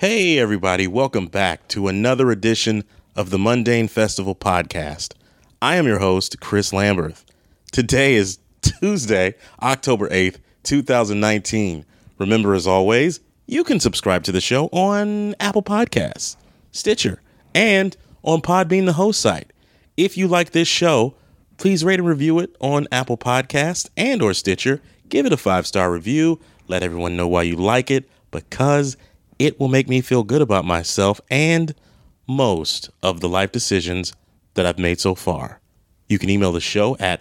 Hey, everybody. Welcome back to another edition of the Mundane Festival podcast. I am your host, Chris Lamberth. Today is Tuesday, October 8th, 2019. Remember, as always, you can subscribe to the show on Apple Podcasts, Stitcher, and on Podbean, the host site. If you like this show, please rate and review it on Apple Podcasts and or Stitcher. Give it a 5-star review. Let everyone know why you like it, because it will make me feel good about myself and most of the life decisions that I've made so far. You can email the show at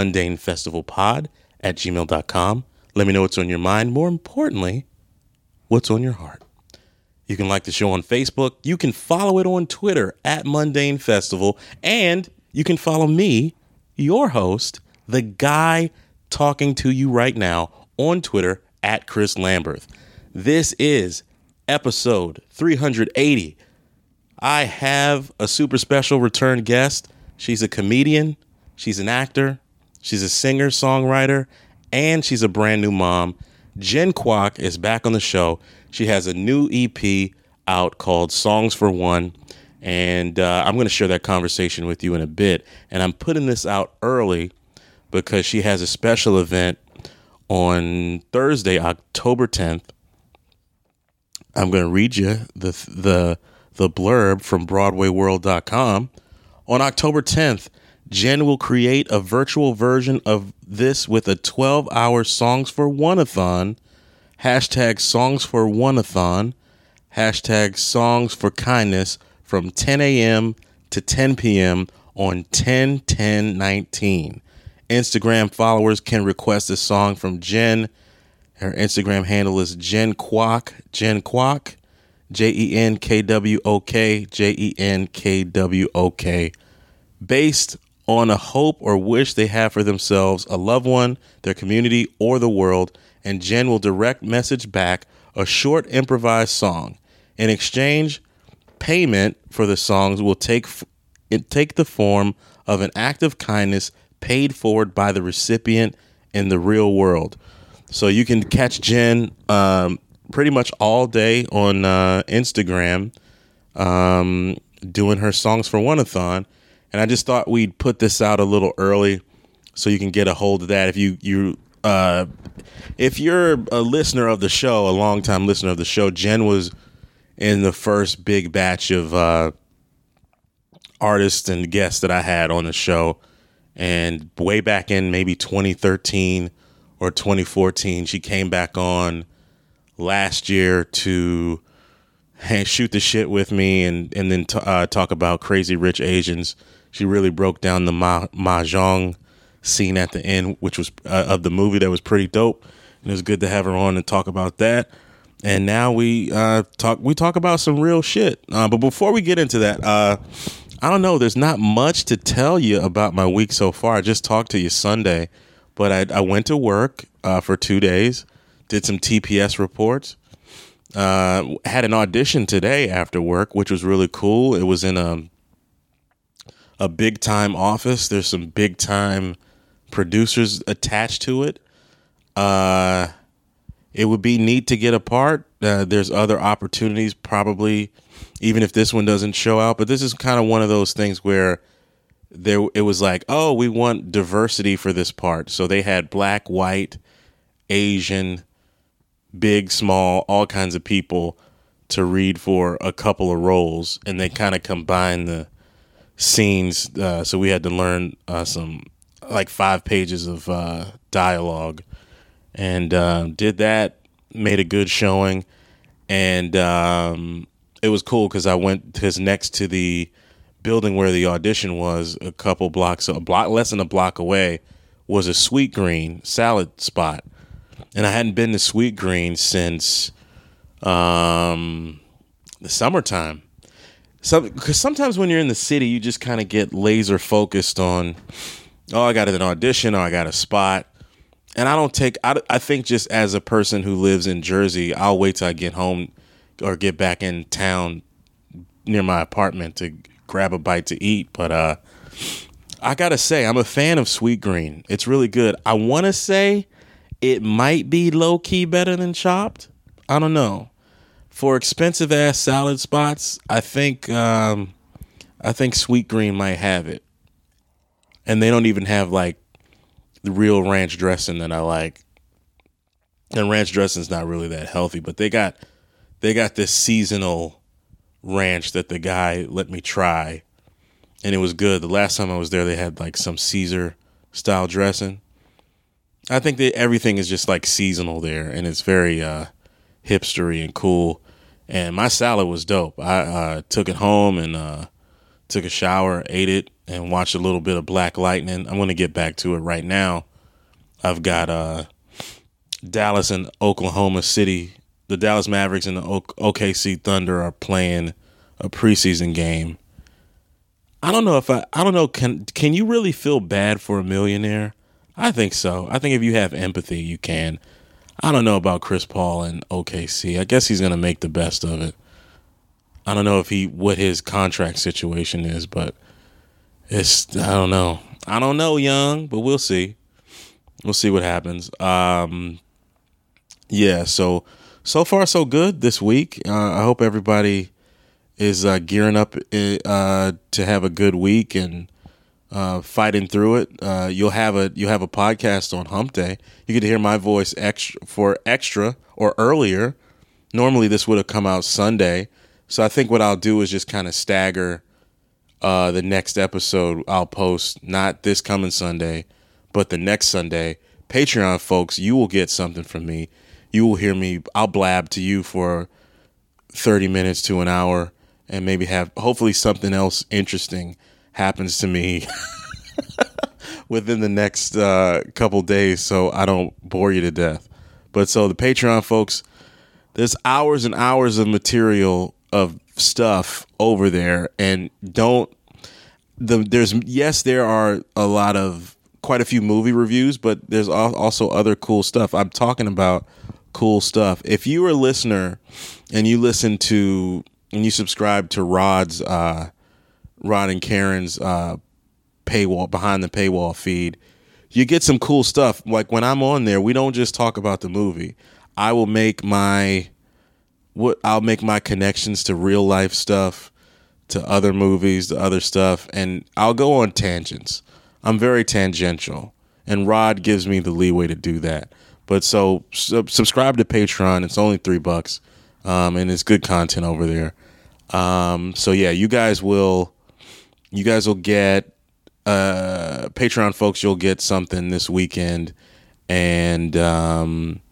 mundanefestivalpod@gmail.com. Let me know what's on your mind. More importantly, what's on your heart. You can like the show on Facebook. You can follow it on Twitter at Mundane Festival. And you can follow me, your host, the guy talking to you right now, on Twitter at Chris Lamberth. This is episode 380. I have a super special return guest. She's a comedian. She's an actor. She's a singer, songwriter, and she's a brand new mom. Jen Kwok is back on the show. She has a new EP out called Songs for One, and I'm going to share that conversation with you in a bit. And I'm putting this out early because she has a special event on Thursday, October 10th. I'm going to read you the blurb from BroadwayWorld.com. On October 10th, Jen will create a virtual version of this with a 12-hour Songs for One-a-thon, hashtag Songs for One-a-thon, hashtag Songs for Kindness from 10 a.m. to 10 p.m. on 10/10/19. Instagram followers can request a song from Jen. Her Instagram handle is Jen Kwok, Jenkwok, JenKwok, based on a hope or wish they have for themselves, a loved one, their community, or the world. And Jen will direct message back a short improvised song. In exchange, payment for the songs will take the form of an act of kindness paid forward by the recipient in the real world. So you can catch Jen pretty much all day on Instagram doing her Songs for One-a-thon. And I just thought we'd put this out a little early so you can get a hold of that. If you're a listener of the show, a longtime listener of the show, Jen was in the first big batch of artists and guests that I had on the show. And way back in maybe 2013 or 2014, she came back on last year to shoot the shit with me and then talk about Crazy Rich Asians. She really broke down the mahjong scene at the end, which was of the movie, that was pretty dope. And it was good to have her on and talk about that. And now we talk about some real shit. But before we get into that, I don't know. There's not much to tell you about my week so far. I just talked to you Sunday, but I went to work for 2 days, did some TPS reports, had an audition today after work, which was really cool. It was in a big time office. There's some big time producers attached to it. It would be neat to get a part. There's other opportunities probably, even if this one doesn't show out. But this is kind of one of those things where it was like, oh, we want diversity for this part. So they had black, white, Asian, big, small, all kinds of people to read for a couple of roles. And they kind of combined the scenes. So we had to learn some like 5 pages of dialogue. And did that, made a good showing. And it was cool because next to the building where the audition was, a block less than a block away, was a Sweet Green salad spot. And I hadn't been to Sweet Green since the summertime. Because sometimes when you're in the city, you just kind of get laser focused on, oh, I got an audition or I got a spot. And I think just as a person who lives in Jersey, I'll wait till I get home or get back in town near my apartment to grab a bite to eat. But I got to say, I'm a fan of Sweet Green. It's really good. I want to say it might be low key better than Chopped. I don't know. for expensive ass salad spots, I think Sweet Green might have it. And they don't even have like the real ranch dressing that I like. And ranch dressing is not really that healthy, but they got this seasonal ranch that the guy let me try, and it was good. The last time I was there, they had like some Caesar style dressing. I think that everything is just like seasonal there, and it's very hipstery and cool. And my salad was dope. I took it home and took a shower, ate it, and watched a little bit of Black Lightning. I'm going to get back to it right now. I've got Dallas and Oklahoma City. The Dallas Mavericks and the OKC Thunder are playing a preseason game. I don't know. Can you really feel bad for a millionaire? I think so. I think if you have empathy, you can. I don't know about Chris Paul and OKC. I guess he's going to make the best of it. I don't know what his contract situation is, but I don't know. I don't know, young, but we'll see. We'll see what happens. Yeah, so far so good this week. I hope everybody is gearing up to have a good week and fighting through it. You'll have a podcast on Hump Day. You get to hear my voice extra or earlier. Normally this would have come out Sunday. So I think what I'll do is just kind of stagger the next episode I'll post, not this coming Sunday, but the next Sunday. Patreon folks, you will get something from me. You will hear me. I'll blab to you for 30 minutes to an hour and maybe hopefully something else interesting happens to me within the next couple days so I don't bore you to death. But so the Patreon folks, there's hours and hours of material of stuff over there, and there are quite a few movie reviews, but there's also other cool stuff. I'm talking about cool stuff. If you are a listener and you subscribe to Rod and Karen's paywall, behind the paywall feed, you get some cool stuff. Like when I'm on there, we don't just talk about the movie. I'll make my connections to real life stuff, to other movies, to other stuff, and I'll go on tangents. I'm very tangential, and Rod gives me the leeway to do that. But so subscribe to Patreon. It's only $3, and it's good content over there. So yeah, you guys will get Patreon folks. You'll get something this weekend, and then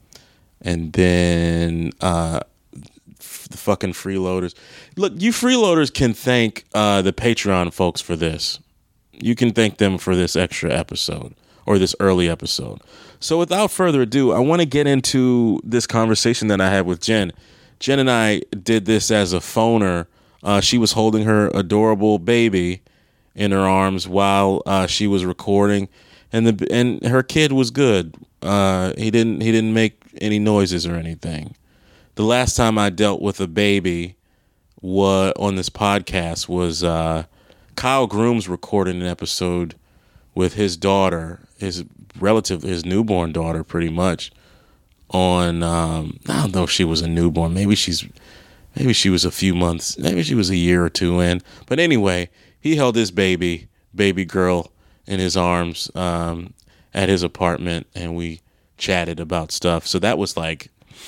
the fucking freeloaders. Look, you freeloaders can thank the Patreon folks for this. You can thank them for this extra episode or this early episode. So without further ado, I want to get into this conversation that I had with Jen. Jen and I did this as a phoner. She was holding her adorable baby in her arms while she was recording, and her kid was good. He didn't make any noises or anything. The last time I dealt with a baby on this podcast was Kyle Grooms recorded an episode with his daughter, his newborn daughter, pretty much. On I don't know if she was a newborn. Maybe she was a few months. Maybe she was a year or two in. But anyway, he held his baby girl in his arms at his apartment, and we chatted about stuff. So that might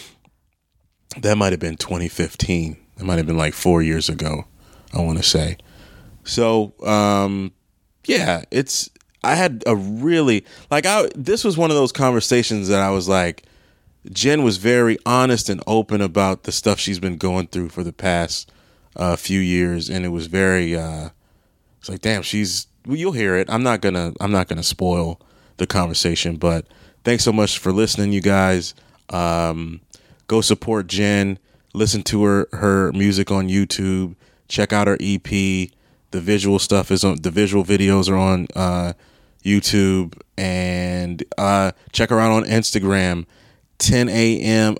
have been 2015. It might have been like 4 years ago, I want to say. So yeah, I had a really this was one of those conversations that I was like, Jen was very honest and open about the stuff she's been going through for the past few years, and it was very it's like, damn, you'll hear it. I'm not gonna spoil the conversation, but thanks so much for listening, you guys. Go support Jen, listen to her music on YouTube, check out her EP. The visual stuff the visual videos are on YouTube, and check her out on Instagram. 10 a.m.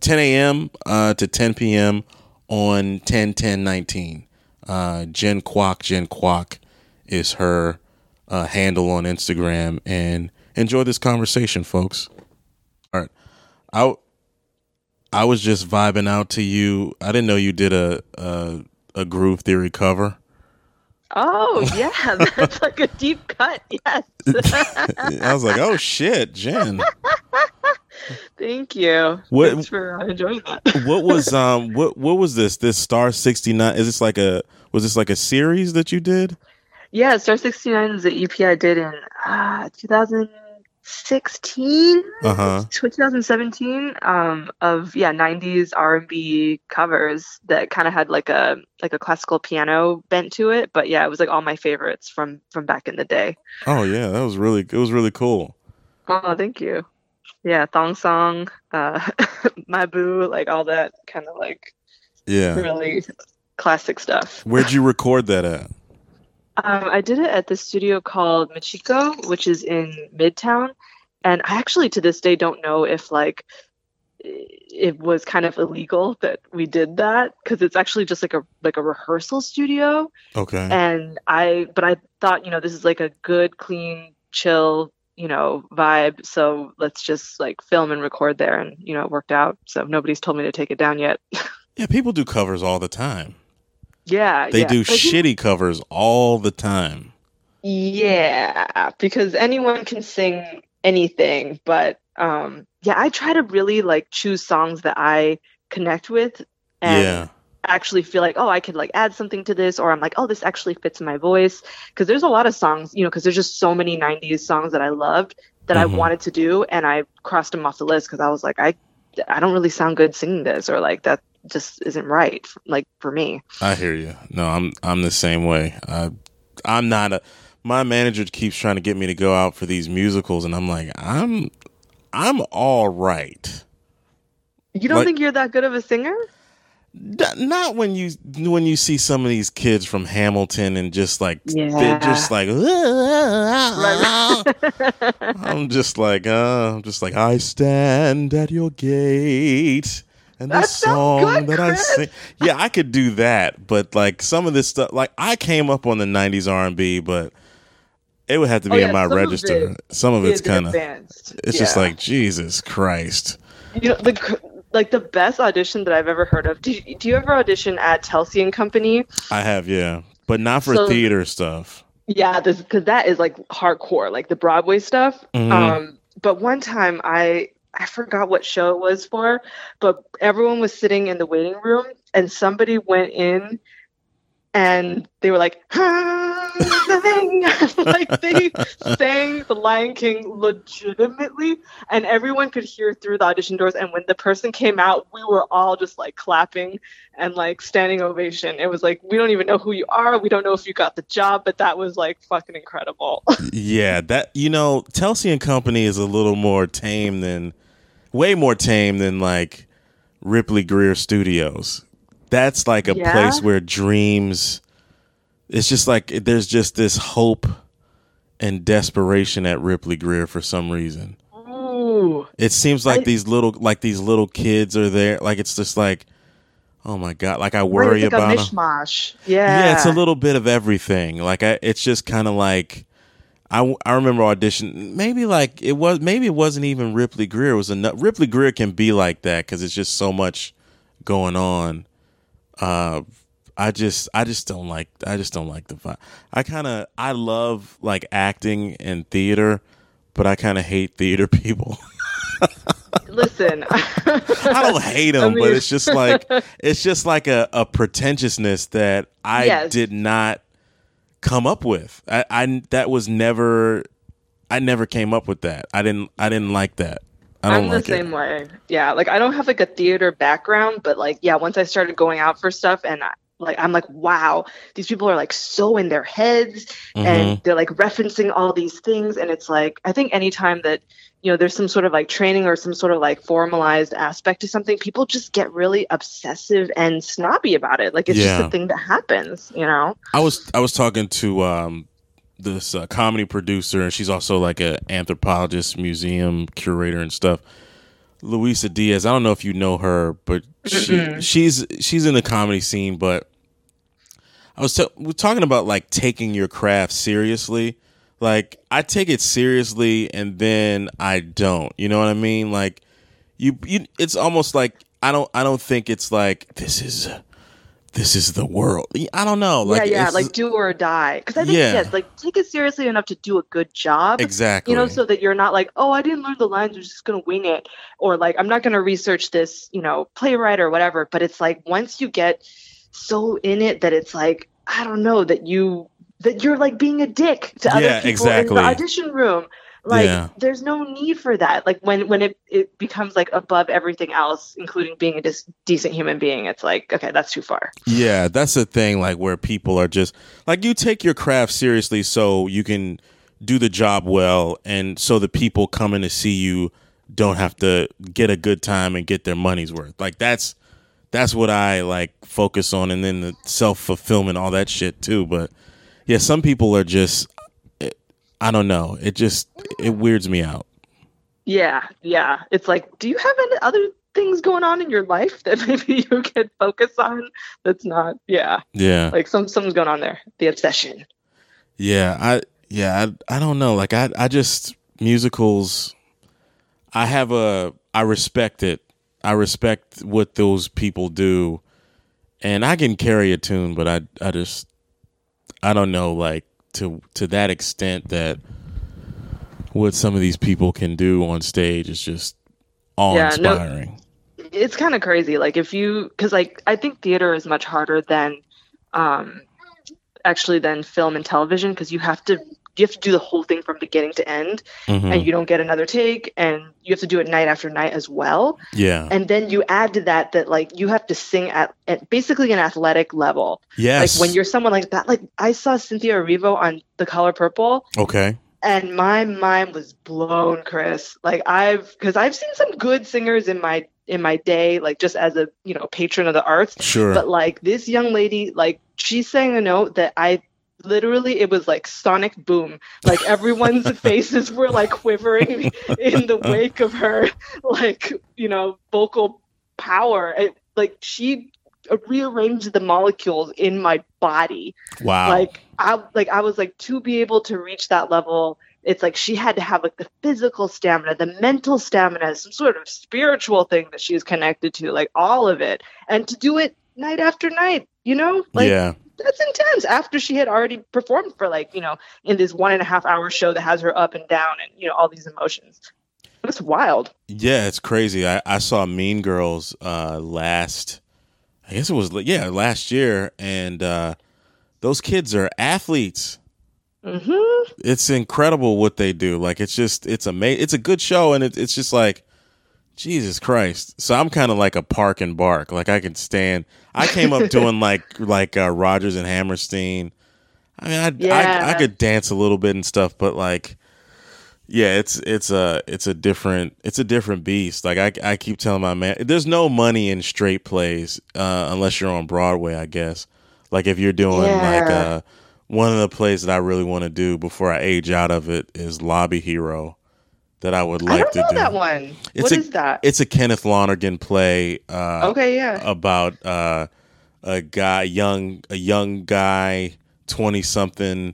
To 10 p.m. on 10/10/19. Jen Kwok is her handle on Instagram, and enjoy this conversation, folks. All right, I was just vibing out to you. I didn't know you did a Groove Theory cover. Oh yeah, that's like a deep cut. Yes. I was like, oh shit, Jen. Thank you. Thanks What for enjoying that. what was this? This Star 69? Is this like a was this like a series that you did? Yeah, Star 69 is the EP I did in 2016, Uh-huh. 2017, of 90s R&B covers that kind of had like a classical piano bent to it, but yeah, it was like all my favorites from back in the day. Oh yeah, it was really cool. Oh, thank you. Yeah, Thong Song, My Boo, like all that kind of like Yeah. really classic stuff. Where'd you record that at? I did it at the studio called Machiko, which is in Midtown. And I actually to this day don't know if like it was kind of illegal that we did that because it's actually just like a rehearsal studio. Okay. But I thought, this is like a good, clean, chill, vibe. So let's just like film and record there. And, it worked out. So nobody's told me to take it down yet. Yeah, people do covers all the time. Yeah, They yeah. do But shitty covers all the time. yeah, because anyone can sing anything, but yeah, I try to really like choose songs that I connect with and Yeah. actually feel like, oh, I could like add something to this, or I'm like, oh, this actually fits my voice. Because there's a lot of songs, because there's just so many 90s songs that I loved that I Hmm. wanted to do, and I crossed them off the list because I was like, I don't really sound good singing this, or like that just isn't right, like for me. I hear you. No, I'm the same way. I'm not a. My manager keeps trying to get me to go out for these musicals, and I'm like, I'm all right. You don't Like, think you're that good of a singer? not when you see some of these kids from Hamilton and just like they're just Yeah. like Right. I'm just like I stand at your gate and the That sounds song good, that I sing. Chris. Yeah, I could do that, but like some of this stuff, like I came up on the '90s R&B, but it would have to Oh be in yeah, my some of register. it Some of it's is kind of advanced. it's just Yeah. like Jesus Christ. The best audition that I've ever heard of. Do you ever audition at Telsey and Company? I have, yeah, but not for So theater stuff. yeah, this because that is like hardcore, like the Broadway stuff. Hmm. But one time I forgot what show it was for, but everyone was sitting in the waiting room and somebody went in and they were like, like they sang The Lion King legitimately, and everyone could hear through the audition doors. And when the person came out, we were all just like clapping and like standing ovation. It was like, we don't even know who you are. We don't know if you got the job, but that was like fucking incredible. Yeah, that Telsey and Company is a little more tame than way more tame than like Ripley Greer Studios. That's like a Yeah. place where dreams it's just like there's just this hope and desperation at Ripley Greer for some reason. Ooh. It seems like I, these little kids are there. Like it's just like, oh my God, like I right, worry it's like a about them. mishmash. Yeah, it's a Yeah. little bit of everything. Like it's just kind of like I remember audition. Maybe it wasn't even Ripley Greer. It was enough. Ripley Greer can be like that because it's just so much going on. Uh, I just don't like the vibe. I love like acting and theater, but I kind of hate theater people. Listen. I don't hate I them, but mean, it's just like a pretentiousness that I yes. did not come up with. I never came up with that. I didn't like that. I don't I'm the like it. same way. Yeah, like I don't have like a theater background, but like yeah, once I started going out for stuff and I'm like, wow, these people are like so in their heads and Hmm. they're like referencing all these things, and it's like I think anytime that there's some sort of like training or some sort of like formalized aspect to something, people just get really obsessive and snobby about it. Like it's just a Yeah. thing that happens. I was talking to this comedy producer, and she's also like an anthropologist, museum curator, and stuff. Luisa Diaz. I don't know if you know her, but Mm-mm. she's in the comedy scene. But we're talking about like taking your craft seriously. Like I take it seriously, and then I don't. You know what I mean? Like it's almost like I don't think it's like this is the world. I don't know. Like, yeah, like do or die. Because I think like take it seriously enough to do a good job. Exactly. So that you're not like, oh, I didn't learn the lines, I'm just gonna wing it, or like I'm not gonna research this, playwright or whatever. But it's like once you get so in it that it's like, I don't know, that you're like being a dick to other people in the audition room. Like there's no need for that. Like when it becomes like above everything else, including being a decent human being, it's like, okay, that's too far. Yeah, that's the thing, like where people are just like, you take your craft seriously so you can do the job well, and so the people coming to see you don't have to get a good time and get their money's worth. Like that's what I like focus on, and then the self-fulfillment, all that shit too. But yeah, some people are just, I don't know. It weirds me out. Yeah. It's like, do you have any other things going on in your life that maybe you can focus on? That's not, like something's going on there. The obsession. Yeah, I don't know. Like I just, musicals, I respect it. I respect what those people do, and I can carry a tune, but I don't know, like, to that extent that what some of these people can do on stage is just awe-inspiring. It's kind of crazy. Like because like I think theater is much harder than actually than film and television, because you have to do the whole thing from beginning to end, and you don't get another take, and you have to do it night after night as well. Yeah. And then you add to that like you have to sing at basically an athletic level. Yes. Like when you're someone like that, like I saw Cynthia Erivo on The Color Purple. Okay. And my mind was blown, Chris. Like because I've seen some good singers in my day, like just as a, patron of the arts. Sure. But like this young lady, like she sang a note that literally, it was like sonic boom. Like everyone's faces were like quivering in the wake of her, like, vocal power. Like she rearranged the molecules in my body. Wow. I was like, to be able to reach that level, it's like she had to have like the physical stamina, the mental stamina, some sort of spiritual thing that she's connected to, like all of it. And to do it night after night, yeah. That's intense after she had already performed for like, in this 1.5 hour show that has her up and down and, all these emotions. It's wild. Yeah, it's crazy. I saw Mean Girls last year. And those kids are athletes. Mm-hmm. It's incredible what they do. Like, it's amazing. It's a good show. And it's just like, Jesus Christ. So I'm kind of like a Park and Bark. Like I came up doing like Rodgers and Hammerstein. I mean, I could dance a little bit and stuff, but like, yeah, it's a different beast. Like I keep telling my man, there's no money in straight plays unless you're on Broadway, I guess. Like if you're doing like one of the plays that I really want to do before I age out of it is Lobby Hero. That I would like to do. I don't know that one. What is that? It's a Kenneth Lonergan play. About a young guy, 20-something,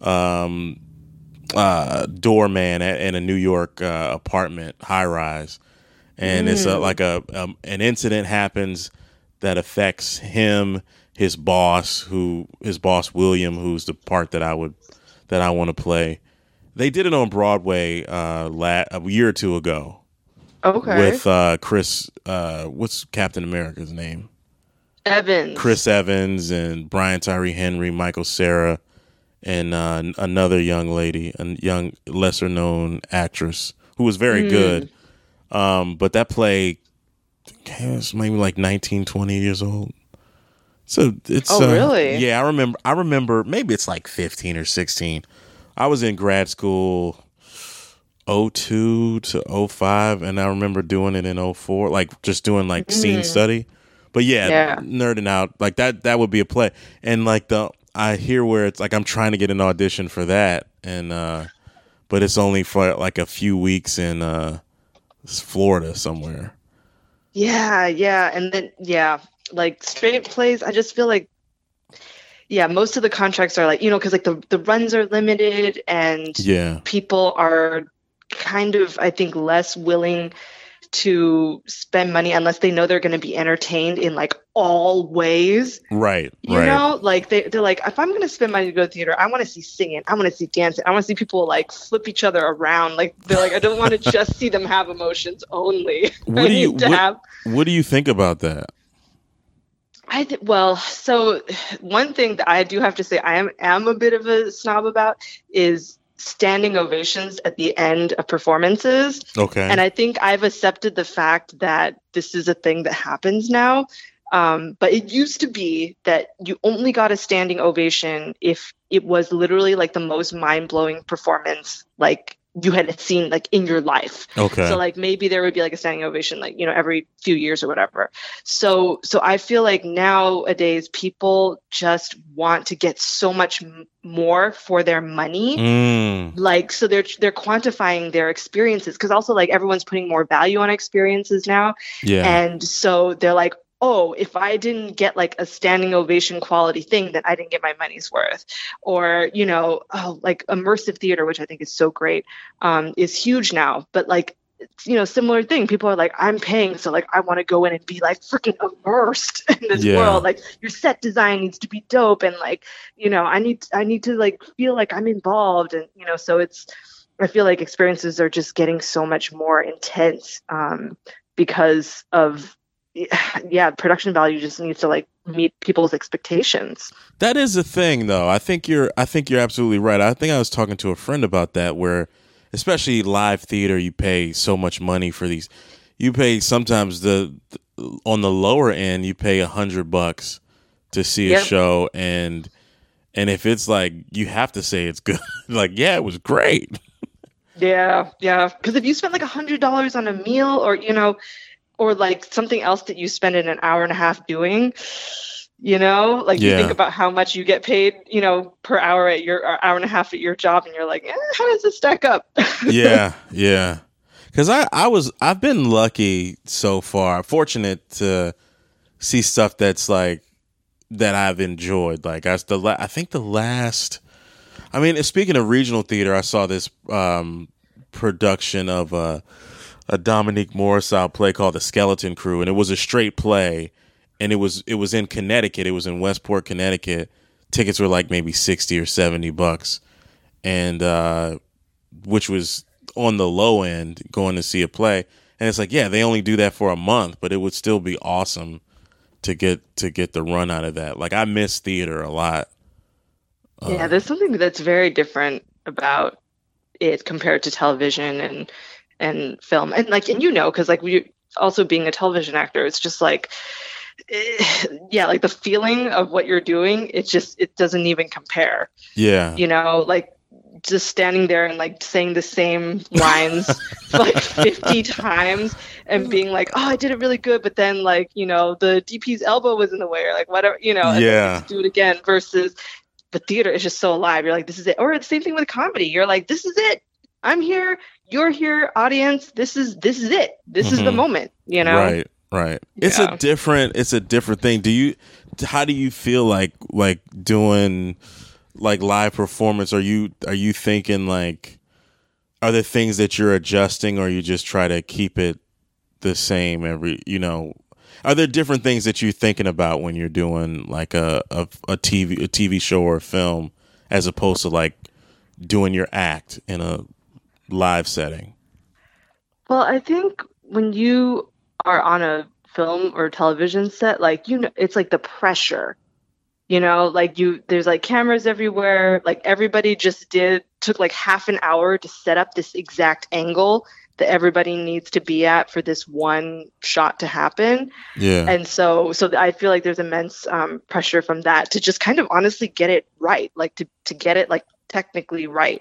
doorman in a New York apartment, high rise, and it's like an incident happens that affects him, his boss William, who's the part that I want to play. They did it on Broadway a year or two ago. Okay. With Chris, what's Captain America's name? Evans. Chris Evans and Brian Tyree Henry, Michael Cera, and another young lady, a young lesser known actress who was very good. But that play was maybe like 19, 20 years old. So it's really? Yeah, I remember maybe it's like 15 or 16. I was in grad school 02 to 05, and I remember doing it in 04, like just doing like scene study. But yeah, nerding out like that would be a play. And like I hear where it's like I'm trying to get an audition for that, and but it's only for like a few weeks in Florida somewhere. Yeah, and then like straight plays, I just feel like most of the contracts are like, because like the runs are limited, and people are kind of, I think, less willing to spend money unless they know they're going to be entertained in like all ways. Right. You know, like they're like, if I'm going to spend money to go to theater, I want to see singing, I want to see dancing, I want to see people like flip each other around. Like they're like, I don't want to just see them have emotions only. What do you think about that? Well, so one thing that I do have to say I am a bit of a snob about is standing ovations at the end of performances. Okay. And I think I've accepted the fact that this is a thing that happens now. But it used to be that you only got a standing ovation if it was literally like the most mind-blowing performance like you had seen like in your life. Okay. So like maybe there would be like a standing ovation like, you know, every few years or whatever. So I feel like nowadays people just want to get so much more for their money. Like, so they're quantifying their experiences because also like everyone's putting more value on experiences now. Yeah. And so they're like, oh, if I didn't get like a standing ovation quality thing, then I didn't get my money's worth. Or, you know, like immersive theater, which I think is so great, is huge now. But like, you know, similar thing. People are like, I'm paying, so like I want to go in and be like freaking immersed in this world. Like your set design needs to be dope, and like, you know, I need to like feel like I'm involved, and you know, so I feel like experiences are just getting so much more intense because of production value just needs to like meet people's expectations. That is the thing, though. I think you're absolutely right. I think I was talking to a friend about that, where especially live theater, you pay so much money for these. You pay sometimes on the lower end, you pay $100 to see a show, and if it's like you have to say it's good, like it was great. Yeah. Because if you spend like $100 on a meal, or you know, or like something else that you spend in an hour and a half doing, you know, like you think about how much you get paid, you know, per hour at your hour and a half at your job, and you're like, how does this stack up? Yeah. Because I've been lucky so far, fortunate to see stuff that's like that I've enjoyed. Like I think the last, I mean, speaking of regional theater, I saw this production of a Dominique Morrisau play called The Skeleton Crew, and it was a straight play, and it was in Connecticut. It was in Westport, Connecticut. Tickets were like maybe $60 or $70, and which was on the low end going to see a play. And it's like, they only do that for a month, but it would still be awesome to get the run out of that. Like I miss theater a lot. There's something that's very different about it compared to television and film, and like, and you know, because like we also being a television actor, it's just like like the feeling of what you're doing, it doesn't even compare. You know, like just standing there and like saying the same lines like 50 times and being like, oh, I did it really good, but then like, you know, the DP's elbow was in the way, or like whatever, you know, and then do it again. Versus the theater is just so alive. You're like, this is it. Or the same thing with comedy. You're like, this is it. I'm here. You're here, audience. This is it. This is the moment, you know? Right. It's a different thing. How do you feel like doing like live performance? Are you thinking like, are there things that you're adjusting, or you just try to keep it the same every, you know, are there different things that you're thinking about when you're doing like a TV show or a film, as opposed to like doing your act in a live setting? Well, I think when you are on a film or television set, like, you know, it's like the pressure, you know, like there's like cameras everywhere. Like everybody took like half an hour to set up this exact angle that everybody needs to be at for this one shot to happen. And so I feel like there's immense pressure from that to just kind of honestly get it right, like to get it like technically right.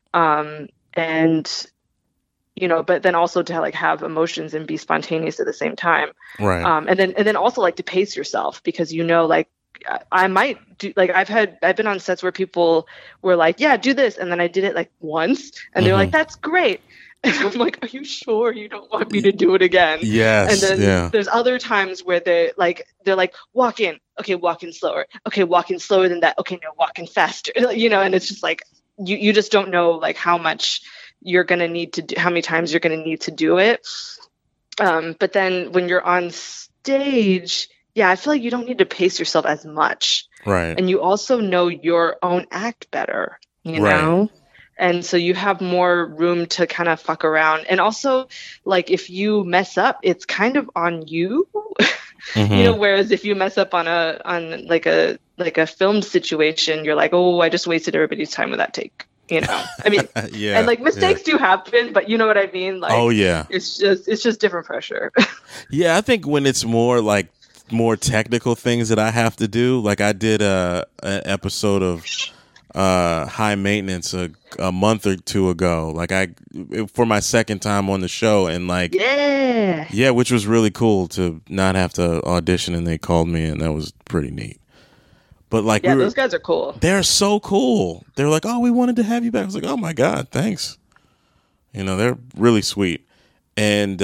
And, you know, but then also to like have emotions and be spontaneous at the same time. Right. And then also like to pace yourself, because, you know, like I might do, like I've been on sets where people were like, yeah, do this. And then I did it like once and they're like, that's great. And I'm like, are you sure you don't want me to do it again? Yes. And then there's other times where they're like, walk in. Okay, walk in slower. Okay, walk in slower than that. Okay, no, walk in faster. You know, and it's just like, you just don't know like how much you're going to need to do, how many times you're going to need to do it. But then when you're on stage, yeah, I feel like you don't need to pace yourself as much. Right. And you also know your own act better, you Right. know? And so you have more room to kind of fuck around. And also, like, if you mess up, it's kind of on you. You know, whereas if you mess up on like a film situation, you're like, oh, I just wasted everybody's time with that take. You know, I mean, Yeah. And like mistakes do happen, but you know what I mean? Like, Oh, yeah. it's just different pressure. Yeah, I think when it's more like more technical things that I have to do, like I did an episode of High Maintenance a month or two ago, like for my second time on the show, and like yeah, which was really cool to not have to audition, and they called me, and that was pretty neat. But like, yeah, those guys are cool. They're so cool. They're like, oh, we wanted to have you back. I was like, oh my God, thanks. You know, they're really sweet. And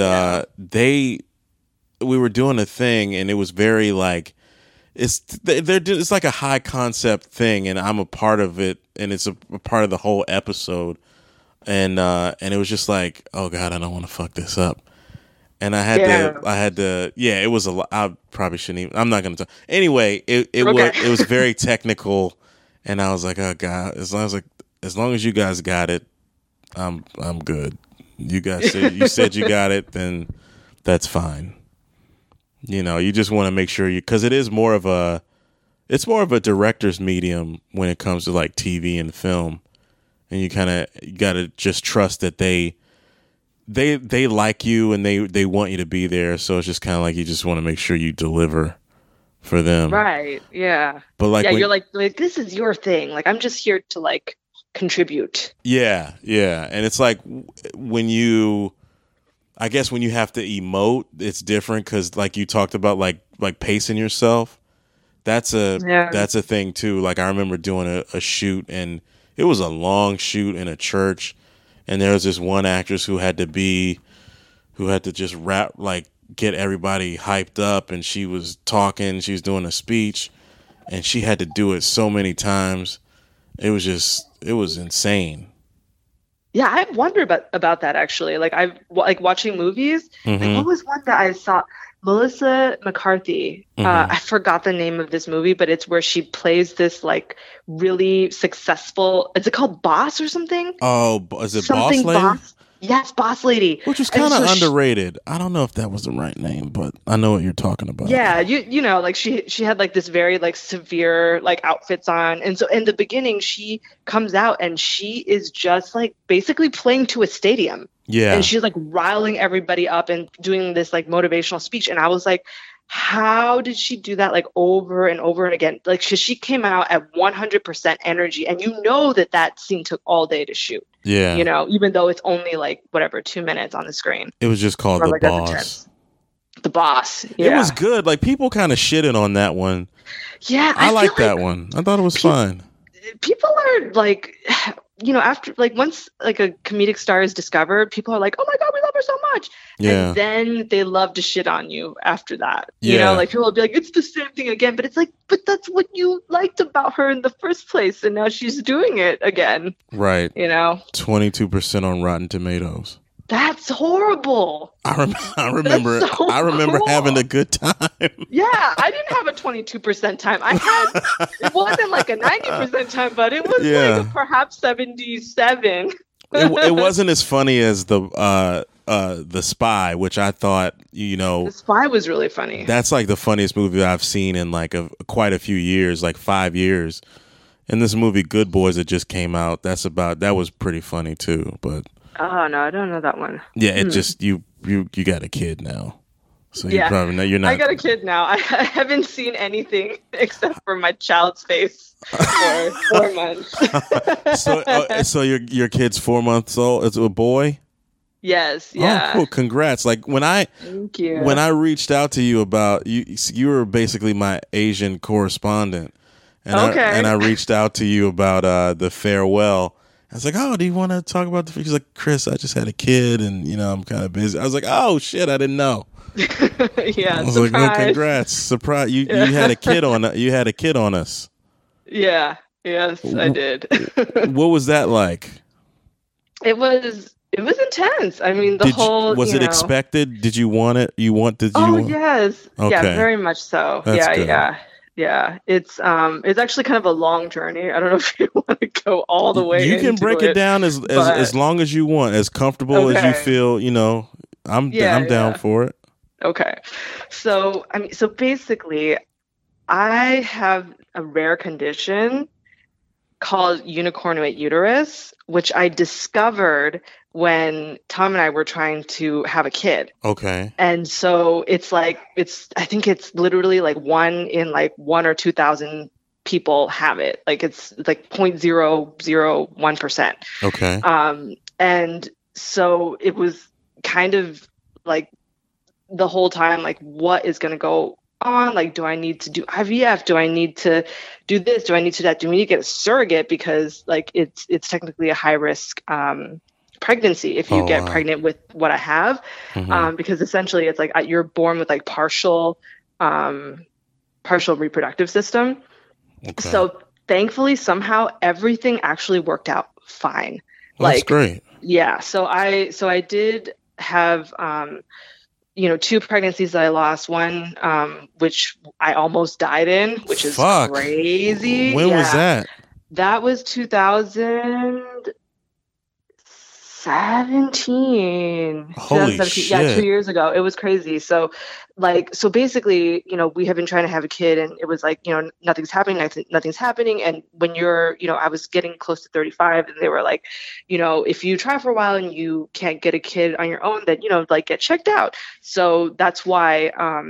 we were doing a thing, and it was very like, it's like a high concept thing, and I'm a part of it, and it's a part of the whole episode. And it was just like, oh God, I don't want to fuck this up. And I had to, it was a lot. I probably shouldn't even, I'm not going to talk. Anyway, it was very technical, and I was like, oh God, as long as you guys got it, I'm good. You guys said you got it, then that's fine. You know, you just want to make sure because it's more of a director's medium when it comes to like TV and film, and you got to just trust that they like you, and they want you to be there. So it's just kind of like you just want to make sure you deliver for them. Right. Yeah. But like, you're like this is your thing. Like, I'm just here to like contribute. Yeah. Yeah. And it's like when you have to emote, it's different. 'Cause like you talked about like pacing yourself. That's a thing too. Like I remember doing a shoot, and it was a long shoot in a church. And there was this one actress who had to just get everybody hyped up, and she was talking, she was doing a speech, and she had to do it so many times. It was insane. Yeah, I wonder about that actually. Like watching movies. Like, what was one that I saw? Melissa McCarthy. I forgot the name of this movie, but it's where she plays this like really successful. Is it called Boss or something? Oh, is it something Boss Lady? Boss? Yes, Boss Lady. Which was kind of underrated. I don't know if that was the right name, but I know what you're talking about. Yeah, you know, like she had like this very like severe like outfits on, and so in the beginning she comes out and she is just like basically playing to a stadium. Yeah, and she's like riling everybody up and doing this like motivational speech, and I was like, how did she do that like over and over and again? Like she came out at 100% energy, and you know that scene took all day to shoot. Yeah. You know, even though it's only like 2 minutes on the screen. It was just called The Boss. The Boss. Yeah. It was good. Like people kind of shitted on that one. Yeah. I liked that one. I thought it was fine. People are like, you know, after like once like a comedic star is discovered, people are like, oh my God, we love her so much. Yeah. And then they love to shit on you after that. You know, like people will be like, it's the same thing again. But it's like, but that's what you liked about her in the first place. And now she's doing it again. Right. You know, 22% on Rotten Tomatoes. That's horrible. I remember cool. having a good time. Yeah, I didn't have a 22% time. It wasn't like a 90% time, but it was like perhaps 77. It wasn't as funny as the Spy, which I thought, you know, The Spy was really funny. That's like the funniest movie I've seen in like quite a few years, like 5 years. And this movie Good Boys that just came out, that was pretty funny too, but oh no, I don't know that one. Yeah, it just you got a kid now, so you're not. I got a kid now. I haven't seen anything except for my child's face for 4 months. So your kid's 4 months old. It's a boy. Yes. Yeah. Oh, cool. Congrats! Like Thank you. When I reached out to you about you were basically my Asian correspondent, and I reached out to you about the farewell. I was like, oh, do you want to talk about the? He's like, Chris, I just had a kid, and you know, I'm kind of busy. I was like, oh shit, I didn't know. Yeah, I was like, oh, congrats, surprise! You had a kid on. You had a kid on us. Yeah. Yes, I did. What was that like? It It was intense. I mean, Was it expected? Did you want it? Oh, yes. Okay. Yeah, very much so. That's good. Yeah. It's actually kind of a long journey. I don't know if you want to go all the way. You can break it down as long as you want, as comfortable as you feel, I'm down for it. Okay. So, so basically I have a rare condition called unicornuate uterus, which I discovered when Tom and I were trying to have a kid. Okay. And so I think it's literally like 1 in like 1 or 2,000 people have it. Like it's like 0.001%. Okay. And so it was kind of like the whole time, like, what is going to go on? Like, do I need to do IVF? Do I need to do this? Do I need to do that? Do we need to get a surrogate? Because like it's technically a high risk pregnancy if you get pregnant with what I have. Mm-hmm. Because essentially it's like you're born with like partial reproductive system. Okay. So thankfully somehow everything actually worked out fine. Well, that's great. Yeah. So I did have 2 pregnancies that I lost. One, which I almost died in, which is crazy. When was that? That was 2017. Holy shit. Yeah, 2 years ago. It was crazy. So basically, we have been trying to have a kid, and it was like, nothing's happening. Nothing's happening. And when you're, I was getting close to 35, and they were like, if you try for a while and you can't get a kid on your own, then, like get checked out. So that's why,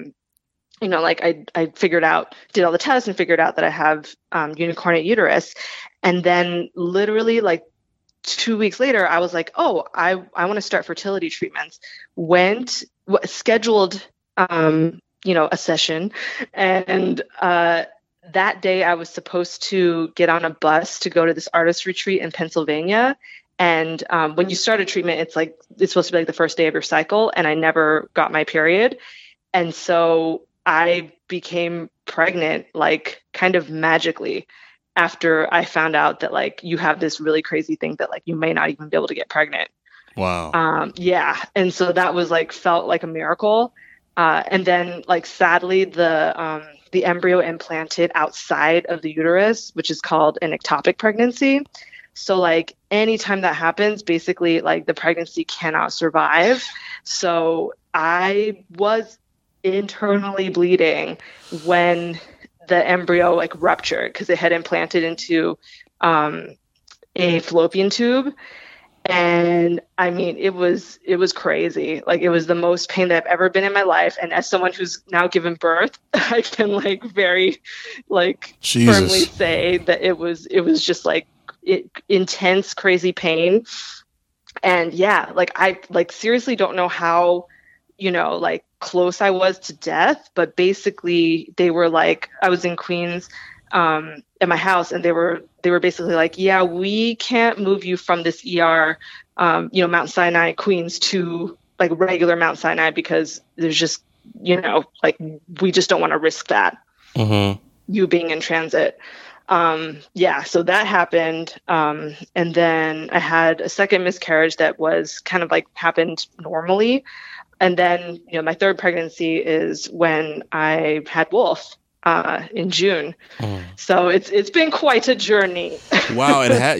I did all the tests and figured out that I have unicornuate uterus. And then literally like 2 weeks later, I was like, oh, I want to start fertility treatments. Scheduled a session, and that day I was supposed to get on a bus to go to this artist retreat in Pennsylvania. And when you start a treatment, it's supposed to be like the first day of your cycle, and I never got my period. And so I became pregnant like kind of magically after I found out that like you have this really crazy thing that like you may not even be able to get pregnant. Wow. Yeah. And so that was like felt like a miracle. And then like sadly the embryo implanted outside of the uterus, which is called an ectopic pregnancy. So like anytime that happens, basically like the pregnancy cannot survive. So I was internally bleeding when the embryo like ruptured because it had implanted into a fallopian tube. And I mean, it was crazy. Like it was the most pain that I've ever been in my life. And as someone who's now given birth, I can like very like firmly say that it was just like intense, crazy pain. And yeah, like I like seriously don't know how, like close I was to death, but basically they were like, I was in Queens at my house, and they were basically like, yeah, we can't move you from this ER, Mount Sinai, Queens to like regular Mount Sinai because there's just, like we just don't want to risk that. Mm-hmm. You being in transit. Yeah, so that happened. And then I had a second miscarriage that was kind of like happened normally. And then, my third pregnancy is when I had Wolf in June. So it's been quite a journey. Wow,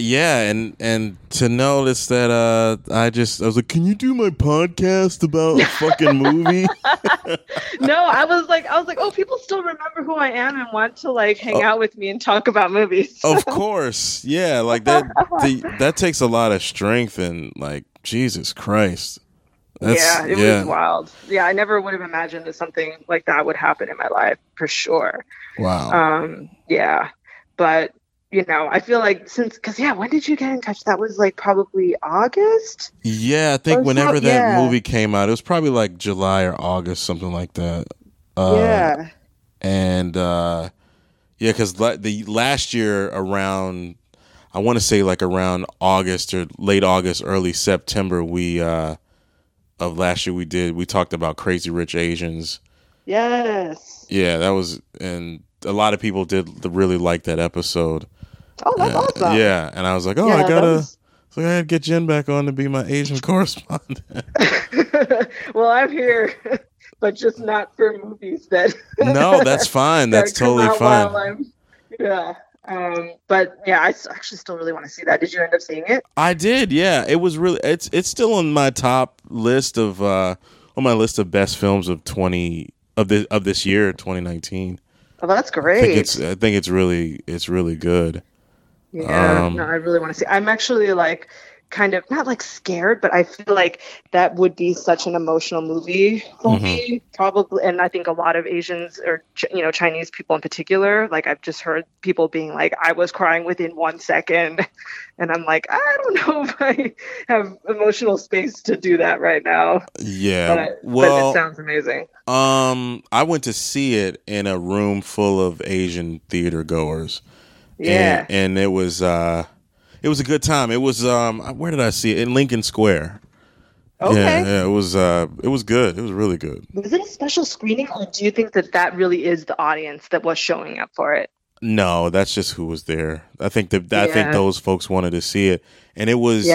and to notice that I was like, can you do my podcast about a fucking movie? No, I was like, oh, people still remember who I am and want to like hang out with me and talk about movies. Of course, yeah, like that takes a lot of strength and like Jesus Christ. It was wild. Yeah, I never would have imagined that something like that would happen in my life, for sure. Wow. Yeah, but I feel like when did you get in touch? That was like probably August. Yeah, I think whenever that movie came out, it was probably like July or August, something like that. Yeah. And because the last year around, I want to say like around August or late August, early September, of last year we talked about Crazy Rich Asians. Yes. Yeah, that was, and a lot of people did really like that episode. Oh, that's awesome. Yeah, and I was like, I So I had to get Jen back on to be my Asian correspondent. Well, I'm here, but just not for movies that No, that's fine. That's that come totally out while fine. I'm yeah. But yeah, actually still really want to see that. Did you end up seeing it? I did, yeah. It was really it's still on my top list of on my list of best films of 20 of this year, 2019. Oh, that's I think it's really good. Yeah, no, I really want to see. I'm actually like kind of not like scared, but I feel like that would be such an emotional movie for me, probably. And I think a lot of Asians or Chinese people in particular, like I've just heard people being like, I was crying within 1 second, and I'm like, I don't know if I have emotional space to do that right now. Yeah. But it sounds amazing. I went to see it in a room full of Asian theater goers. Yeah. And it was a good time. It was where did I see it? In Lincoln Square. Okay. Yeah, it was good. It was really good. Was it a special screening, or do you think that really is the audience that was showing up for it? No, that's just who was there. I think I think those folks wanted to see it. And it was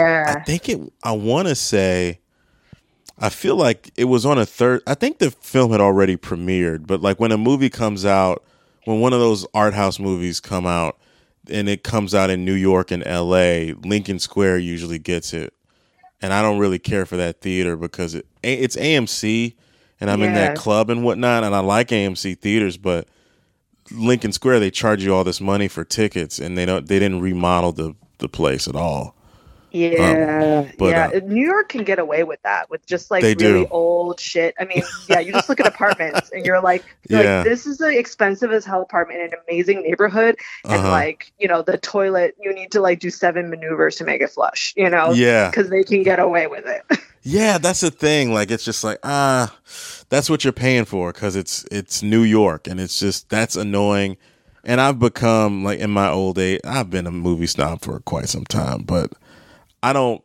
I want to say I feel like it was on I think the film had already premiered, but like when a movie comes out, when one of those art house movies come out, and it comes out in New York and LA, Lincoln Square usually gets it. And I don't really care for that theater because it's AMC and I'm in that club and whatnot. And I like AMC theaters, but Lincoln Square, they charge you all this money for tickets and they didn't remodel the place at all. Yeah, New York can get away with that with just like really old shit. I mean, you just look at apartments and you're like, this is an expensive as hell apartment in an amazing neighborhood, and like the toilet you need to like do 7 maneuvers to make it flush, because they can get away with it. Yeah, that's the thing. Like it's just like that's what you're paying for because it's New York, and it's just that's annoying. And I've become like in my old age, I've been a movie snob for quite some time, but I don't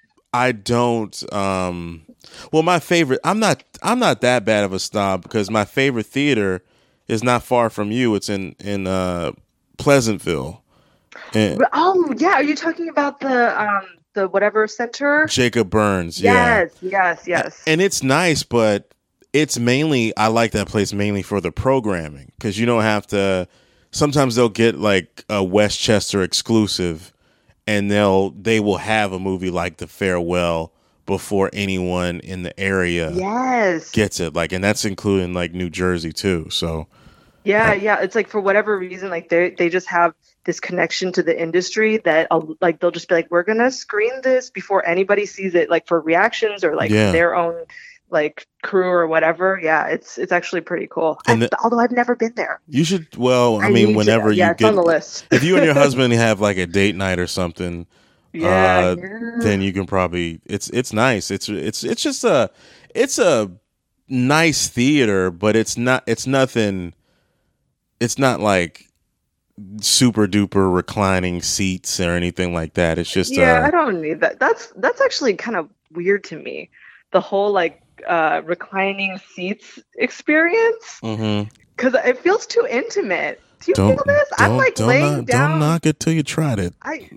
well, my favorite, I'm not that bad of a snob because my favorite theater is not far from you. It's in Pleasantville. Oh yeah, are you talking about the whatever center? Jacob Burns. Yes. And it's nice, but it's mainly, I like that place mainly for the programming because you don't have to, sometimes they'll get like a Westchester exclusive and they will have a movie like The Farewell before anyone in the area gets it. Like, and that's including like New Jersey too. So yeah. It's like for whatever reason, like they just have this connection to the industry that like they'll just be like, we're gonna screen this before anybody sees it, like for reactions or like their own like crew or whatever. Yeah, it's actually pretty cool. Although I've never been there. You should. Well, I mean, whenever you it's on the list. If you and your husband have like a date night or something, then you can probably. It's nice. It's just it's a nice theater, but it's nothing. It's not like super duper reclining seats or anything like that. It's just I don't need that. That's actually kind of weird to me. The whole like reclining seats experience, because it feels too intimate. Do you feel this? I'm like laying down. Don't knock it till you tried it. I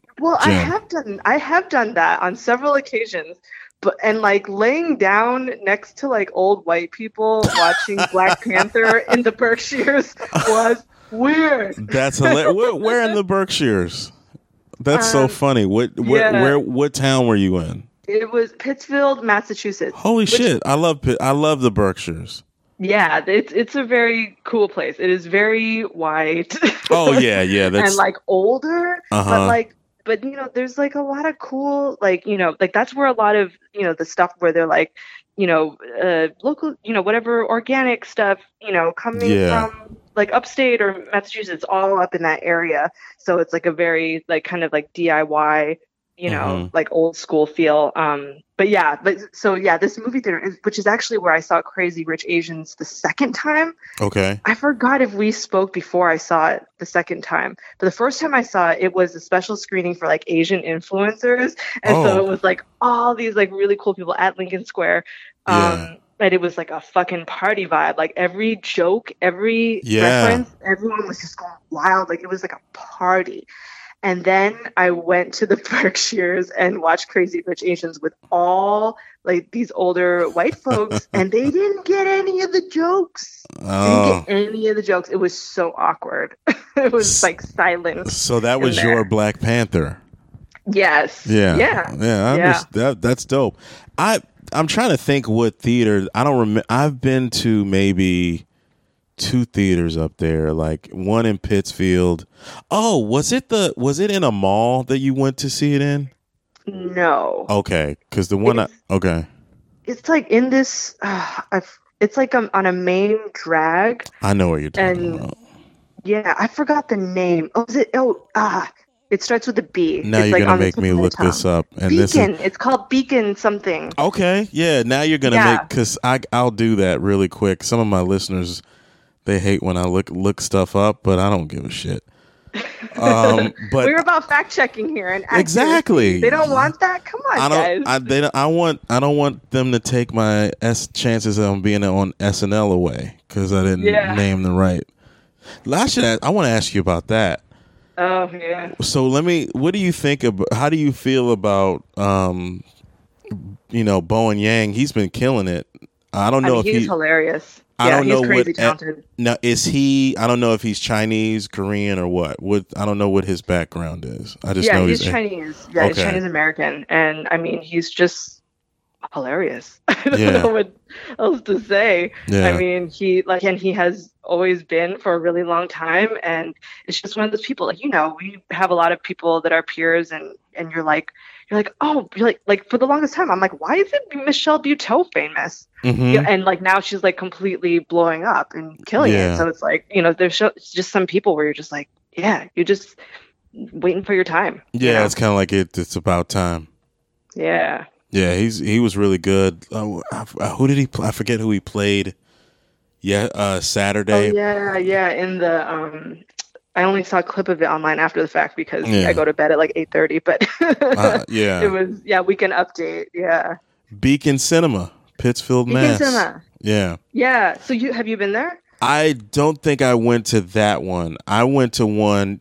have done that on several occasions, and like laying down next to like old white people watching Black Panther in the Berkshires was weird. That's hilarious. Where in the Berkshires? That's so funny. What town were you in? It was Pittsfield, Massachusetts. Holy shit! I love the Berkshires. Yeah, it's a very cool place. It is very white. Oh yeah, and like older, but there's like a lot of cool, like like that's where a lot of the stuff where they're like local, whatever organic stuff, coming from like upstate or Massachusetts, all up in that area. So it's like a very like kind of like DIY. Like old school feel. This movie theater, which is actually where I saw Crazy Rich Asians the second time. Okay. I forgot if we spoke before I saw it the second time, but the first time I saw it, it was a special screening for like Asian influencers. And so it was like all these like really cool people at Lincoln Square. And it was like a fucking party vibe. Like every joke, every reference, everyone was just going wild. Like it was like a party. And then I went to the Berkshires and watched Crazy Rich Asians with all like these older white folks, and they didn't get any of the jokes. They didn't Oh, get any of the jokes. It was so awkward. It was like silence. so that in was there. your Black Panther. Yes. Yeah, Yeah. yeah. That's dope. I'm trying to think what theater. I don't remember. I've been to maybe 2 theaters up there, like one in Pittsfield. Oh, was it in a mall that you went to see it in? No. Okay, because the one okay, It's like in this. It's like on a main drag. I know what you're talking And about. yeah, I forgot the name. Oh, is it? It starts with a B. Now it's you're like gonna on the make tip me of my look this tongue. up, and this is Beacon. It's called Beacon something. okay. Yeah, now you're gonna Yeah. make because I'll do that really quick. Some of my listeners, they hate when I look stuff up, but I don't give a shit. But We're about fact checking here and accuracy. Exactly. They don't want that. Come on, guys. I don't want them to take my chances of being on SNL away because I didn't name the right. I want to ask you about that. Oh yeah. So what do you think about, how do you feel about, Bowen Yang? He's been killing it. I don't know if he's hilarious. I don't know he's crazy what, talented. now is he, I don't know if he's Chinese, Korean or what, I don't know what his background is. I just know he's Chinese. Yeah, he's Okay. Chinese American. And I mean, he's just hilarious. I don't Yeah. know what else to say. Yeah. I mean, he has always been for a really long time, and it's just one of those people. Like, we have a lot of people that are peers, and you're like, for the longest time, I'm like, why isn't Michelle Buteau famous? Mhm. And like now she's like completely blowing up and killing Yeah. it. So it's like, there's just some people where you're just like, yeah, you're just waiting for your time. Yeah, it's kind of like it's about time. Yeah. Yeah, he was really good. Who did he play? I forget who he played. Yeah, Saturday. Oh yeah. In the I only saw a clip of it online after the fact because Yeah. I go to bed at like 8:30. But Yeah. it was Weekend Update. Yeah. Beacon Cinema, Pittsfield, Beacon Mass. Cinema. Yeah. Yeah. So have you been there? I don't think I went to that one. I went to the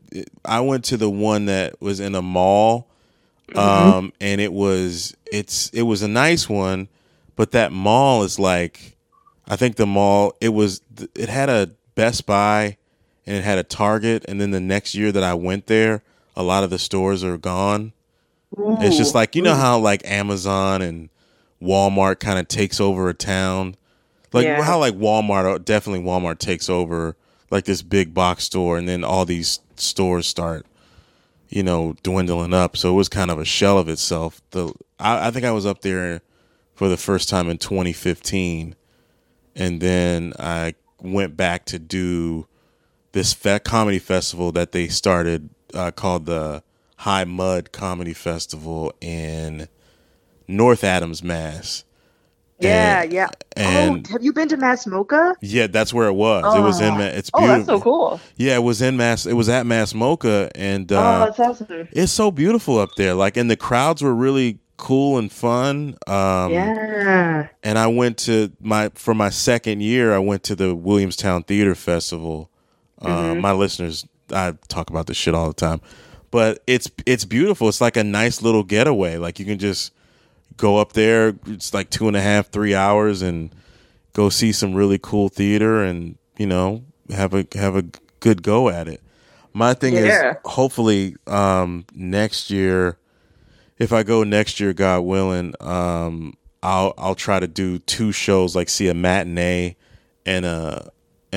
one that was in a mall. And it was a nice one, but that mall is like, I think the mall, it had a Best Buy and it had a Target, and then the next year that I went there, a lot of the stores are gone. Ooh. It's just like, how like Amazon and Walmart kind of takes over a town. Like how like Walmart takes over like this big box store, and then all these stores start, dwindling up. So it was kind of a shell of itself. I think I was up there for the first time in 2015, and then I went back to do this comedy festival that they started called the High Mud Comedy Festival in North Adams, Mass. Yeah. And have you been to Mass Mocha? yeah, that's where it was. It was in It's beautiful. Oh, that's so cool. Yeah, it was in Mass. It was at Mass Mocha, and That's awesome. it's so beautiful up there. Like, and the crowds were really cool and fun. Yeah. And I went to for my second year, I went to the Williamstown Theater Festival. My listeners, I talk about this shit all the time, but it's beautiful. It's like a nice little getaway. Like, you can just go up there. It's like 2.5, 3 hours, and go see some really cool theater, and have a good go at it. My thing is, hopefully next year, if I go next year, God willing, I'll try to do 2 shows, like see a matinee and a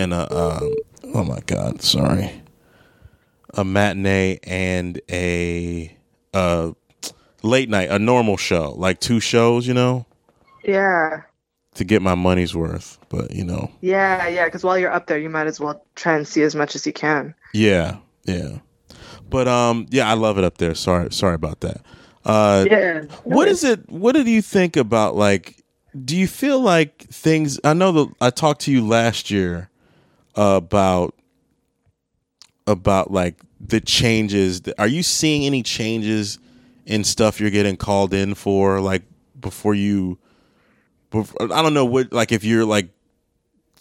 oh my God, sorry, a matinee and a late night, a normal show, like 2 shows, Yeah. to get my money's worth. But Yeah. Because while you're up there, you might as well try and see as much as you can. yeah. But I love it up there. Sorry about that. What is it? What did you think about, like, do you feel like things, I know that I talked to you last year about like the changes. Are you seeing any changes in stuff you're getting called in for? Like, I don't know what, like, if you're like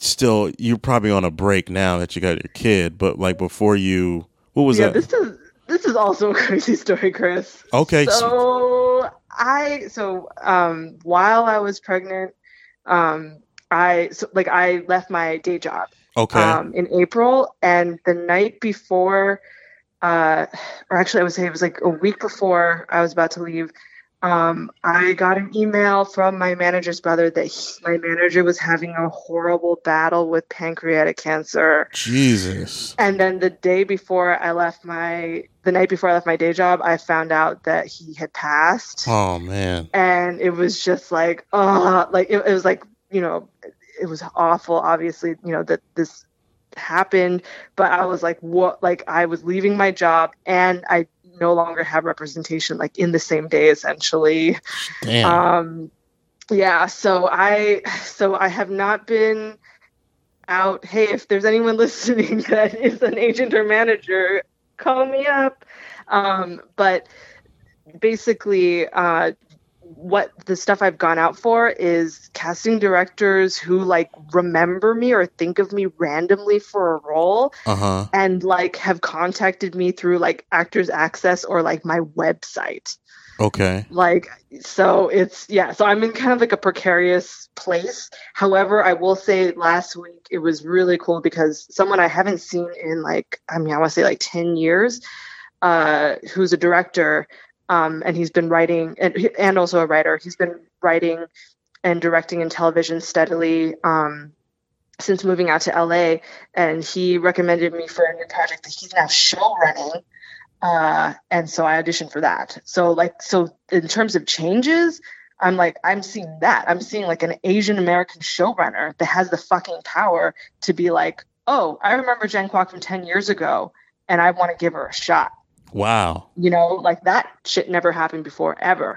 you're probably on a break now that you got your kid, but like before what was that? This this is also a crazy story, Chris. Okay. While I was pregnant, I left my day job Okay. in April, and the night before, or actually I would say it was like a week before I was about to leave, I got an email from my manager's brother that my manager was having a horrible battle with pancreatic cancer. Jesus. And then the night before I left my day job, I found out that he had passed. Oh man. And it was just like, it was like, it was awful, obviously, that this happened, but I was like, what? Like, I was leaving my job and I no longer have representation, like, in the same day, essentially. Damn. Yeah. So I have not been out. Hey, if there's anyone listening that is an agent or manager, call me up. But basically, what the stuff I've gone out for is casting directors who like remember me or think of me randomly for a role, and like have contacted me through like Actors Access or like my website. Okay. Like, so so I'm in kind of like a precarious place. However, I will say last week it was really cool because someone I haven't seen in like, I want to say like 10 years, who's a director, and he's been writing and also a writer. He's been writing and directing in television steadily since moving out to LA, and he recommended me for a new project that he's now show running. And so I auditioned for that. So in terms of changes, I'm seeing that. I'm seeing like an Asian American showrunner that has the fucking power to be like, oh, I remember Jen Kwok from 10 years ago and I want to give her a shot. Wow. Like that shit never happened before, ever.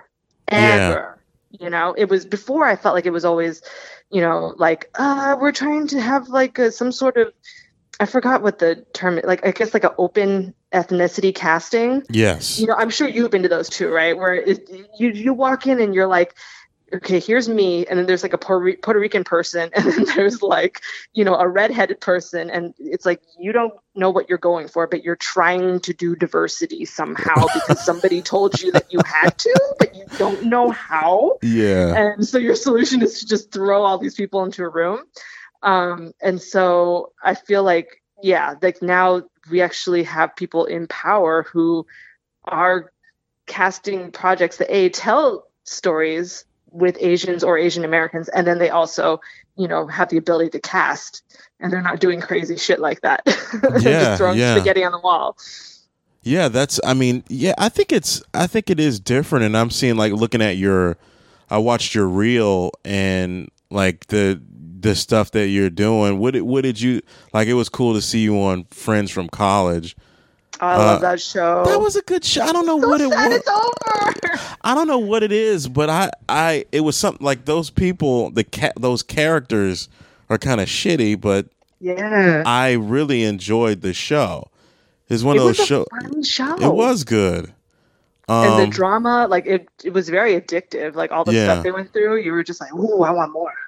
It was before. I felt like it was always, we're trying to have like some sort of, I forgot what the term, like, I guess like an open ethnicity casting. Yes. I'm sure you've been to those too, right? Where you walk in and you're like, okay, here's me. And then there's like a Puerto Rican person. And then there's like, a redheaded person. And it's like, you don't know what you're going for, but you're trying to do diversity somehow because somebody told you that you had to, but you don't know how. Yeah. And so your solution is to just throw all these people into a room. And so I feel like, like now we actually have people in power who are casting projects that tell stories with Asians or Asian Americans, and then they also, have the ability to cast, and they're not doing crazy shit like that. Just throwing spaghetti on the wall. Yeah, I think it is different, and I'm seeing like looking at I watched your reel and like the stuff that you're doing. What did you like? It was cool to see you on Friends from College. I love that show. That was a good show. I don't know what it was. It's over. I don't know what it is, but it was something like those people, those characters are kind of shitty, but yeah, I really enjoyed the show. It's one of those shows. Fun show. It was good. And the drama, like it was very addictive. Like all the stuff they went through, you were just like, "Ooh, I want more."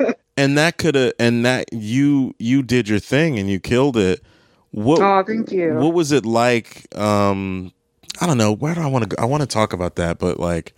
And you did your thing and you killed it. Thank you. What was it like? I don't know. Where do I want to go? I want to talk about that, but like,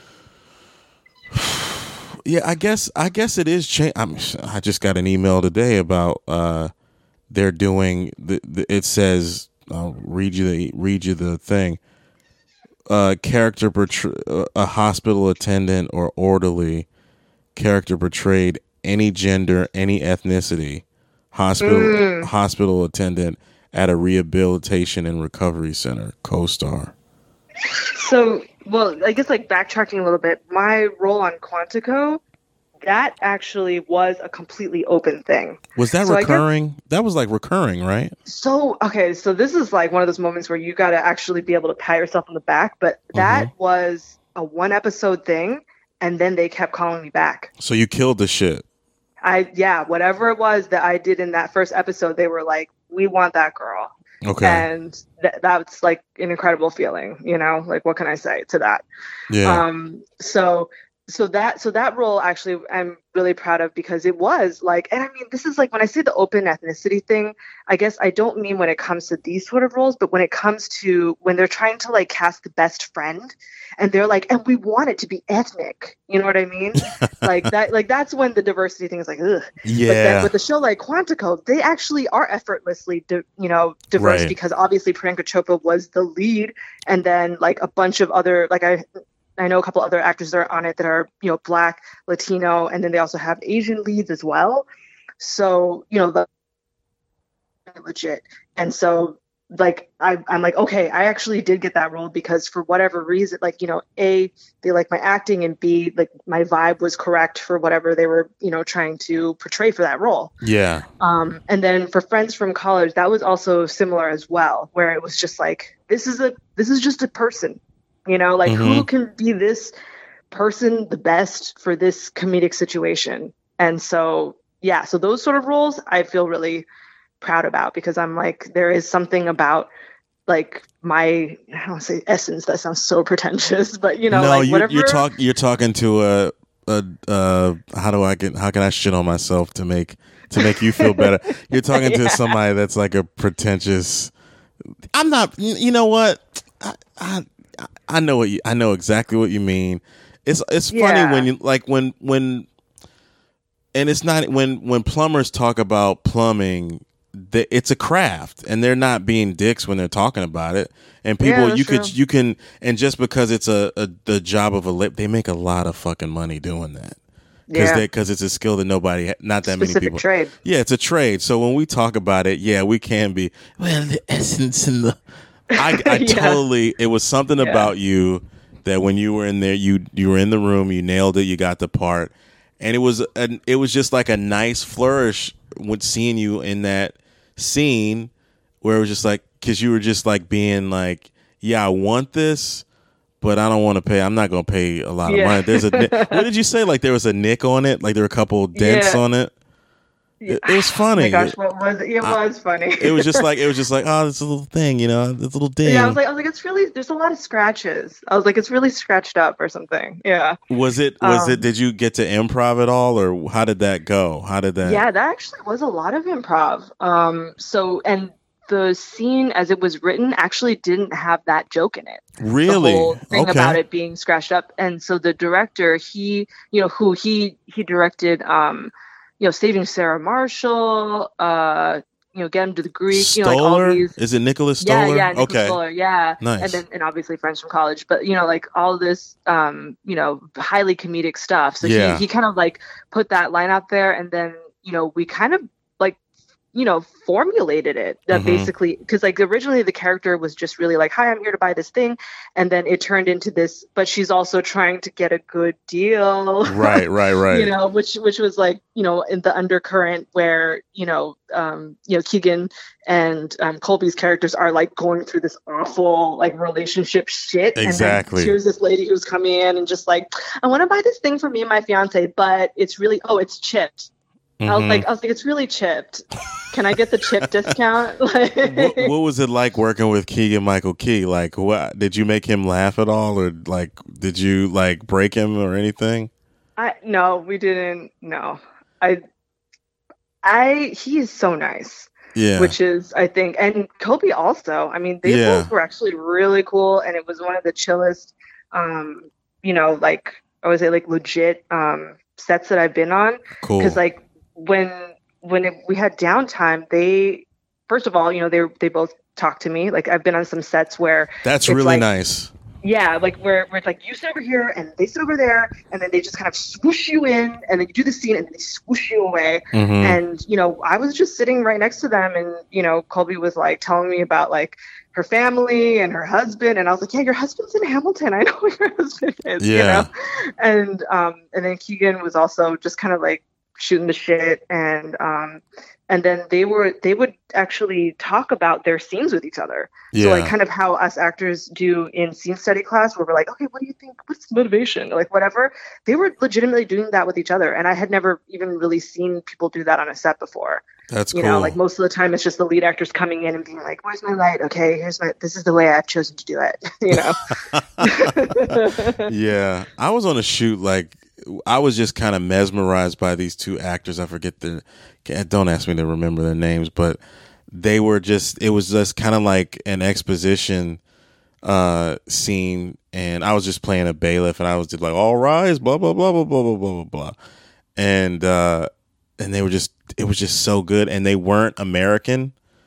yeah, I guess it is change. I just got an email today about they're doing it says I'll read you the thing. Character a hospital attendant or orderly character portrayed any gender, any ethnicity, hospital attendant at a rehabilitation and recovery center, co-star. So, well, I guess like backtracking a little bit, my role on Quantico, that actually was a completely open thing. Was that recurring? That was like recurring, right? So, okay, so this is like one of those moments where you got to actually be able to pat yourself on the back, but that was a 1-episode thing, and then they kept calling me back. So you killed the shit. Whatever it was that I did in that first episode, they were like, we want that girl. Okay. And that's like an incredible feeling, like what can I say to that? Yeah. So that role actually I'm really proud of, because it was like, and I mean, this is like, when I say the open ethnicity thing, I guess I don't mean when it comes to these sort of roles, but when it comes to when they're trying to like cast the best friend, and they're like, and we want it to be ethnic, you know what I mean? Like that, like that's when the diversity thing is like, ugh. Yeah. But then with a show like Quantico, they actually are effortlessly diverse, Right. because obviously Priyanka Chopra was the lead, and then like a bunch of other, like I know a couple other actors that are on it that are, Black, Latino, and then they also have Asian leads as well. So, the legit. And so, like, I'm like, okay, I actually did get that role because for whatever reason, like, A, they like my acting, and B, like my vibe was correct for whatever they were, trying to portray for that role. Yeah. And then for Friends from College, that was also similar as well, where it was just like, this is just a person. Who can be this person the best for this comedic situation? And so, yeah, so those sort of roles I feel really proud about, because I'm like, there is something about like my, I don't want to say essence, that sounds so pretentious, but No, like whatever. you're talking to how can I shit on myself to make you feel better? You're talking to somebody that's like a pretentious. I'm not. You know what? I know exactly what you mean. It's funny when you like when and it's not when plumbers talk about plumbing, it's a craft, and they're not being dicks when they're talking about it. And people, you can, and just because it's the job of a lip, they make a lot of fucking money doing that. Because it's a skill that not that many people. Trade. Yeah, it's a trade. So when we talk about it, yeah, we can be, well, the essence and the. I totally. It was something about you that when you were in there, you were in the room, you nailed it, you got the part, and it was just like a nice flourish with seeing you in that scene where it was just like, because you were just like being like, yeah, I want this, but I don't want to pay. I'm not going to pay a lot of money. There's what did you say? Like there was a nick on it? Like there were a couple dents on it? It was funny. Oh my gosh, what was it? It was funny. It was just like, oh, this little thing, this little ding. Yeah, I was like, it's really, there's a lot of scratches. I was like, it's really scratched up or something. Yeah. Was it, did you get to improv at all, or how did that go? Yeah, that actually was a lot of improv. And the scene as it was written actually didn't have that joke in it. Really? The whole thing about it being scratched up. And so the director, he directed, Saving Sarah Marshall, Get Him to the Greek, Stoller? Like all these. Is it Nicholas Stoller? Yeah, Nicholas Stoller, yeah. Nice. And obviously Friends from College, but like all this, highly comedic stuff. So he kind of like put that line out there, and then we kind of like formulated it that basically, because like originally the character was just really like, hi, I'm here to buy this thing, and then it turned into this, but she's also trying to get a good deal, right which was like in the undercurrent where Keegan and Colby's characters are like going through this awful like relationship shit. Exactly. And then here's this lady who's coming in and just like, I want to buy this thing for me and my fiance, but it's really, it's chipped. I was like, it's really chipped. Can I get the chip discount? What was it like working with Keegan-Michael Key? Like, what did you make him laugh at all, or like, did you like break him or anything? No, we didn't. No, he is so nice. Yeah. Which is, I think, and Kobe also. I mean, they both were actually really cool, and it was one of the chillest, like I would say, like legit sets that I've been on. Cool. Because like when we had downtime, they first of all, they both talked to me. Like I've been on some sets where that's really like, nice. Yeah, like where it's like you sit over here and they sit over there, and then they just kind of swoosh you in, and then you do the scene and they swoosh you away. And I was just sitting right next to them, and Colby was like telling me about like her family and her husband, and I was like, yeah, your husband's in Hamilton. I know who your husband is. Yeah. And then Keegan was also just kind of like shooting the shit, and then they would actually talk about their scenes with each other. Yeah. So like kind of how us actors do in scene study class, where we're like, okay, what do you think? What's motivation? Like whatever. They were legitimately doing that with each other, and I had never even really seen people do that on a set before. That's cool. Like most of the time it's just the lead actors coming in and being like, where's my light? Okay, this is the way I've chosen to do it. Yeah. I was on a shoot like I was just kind of mesmerized by these two actors. I forget don't ask me to remember their names, but it was just kind of like an exposition scene, and I was just playing a bailiff, and I was just like, all rise, blah blah blah blah blah blah blah blah, and it was just so good, and they weren't American,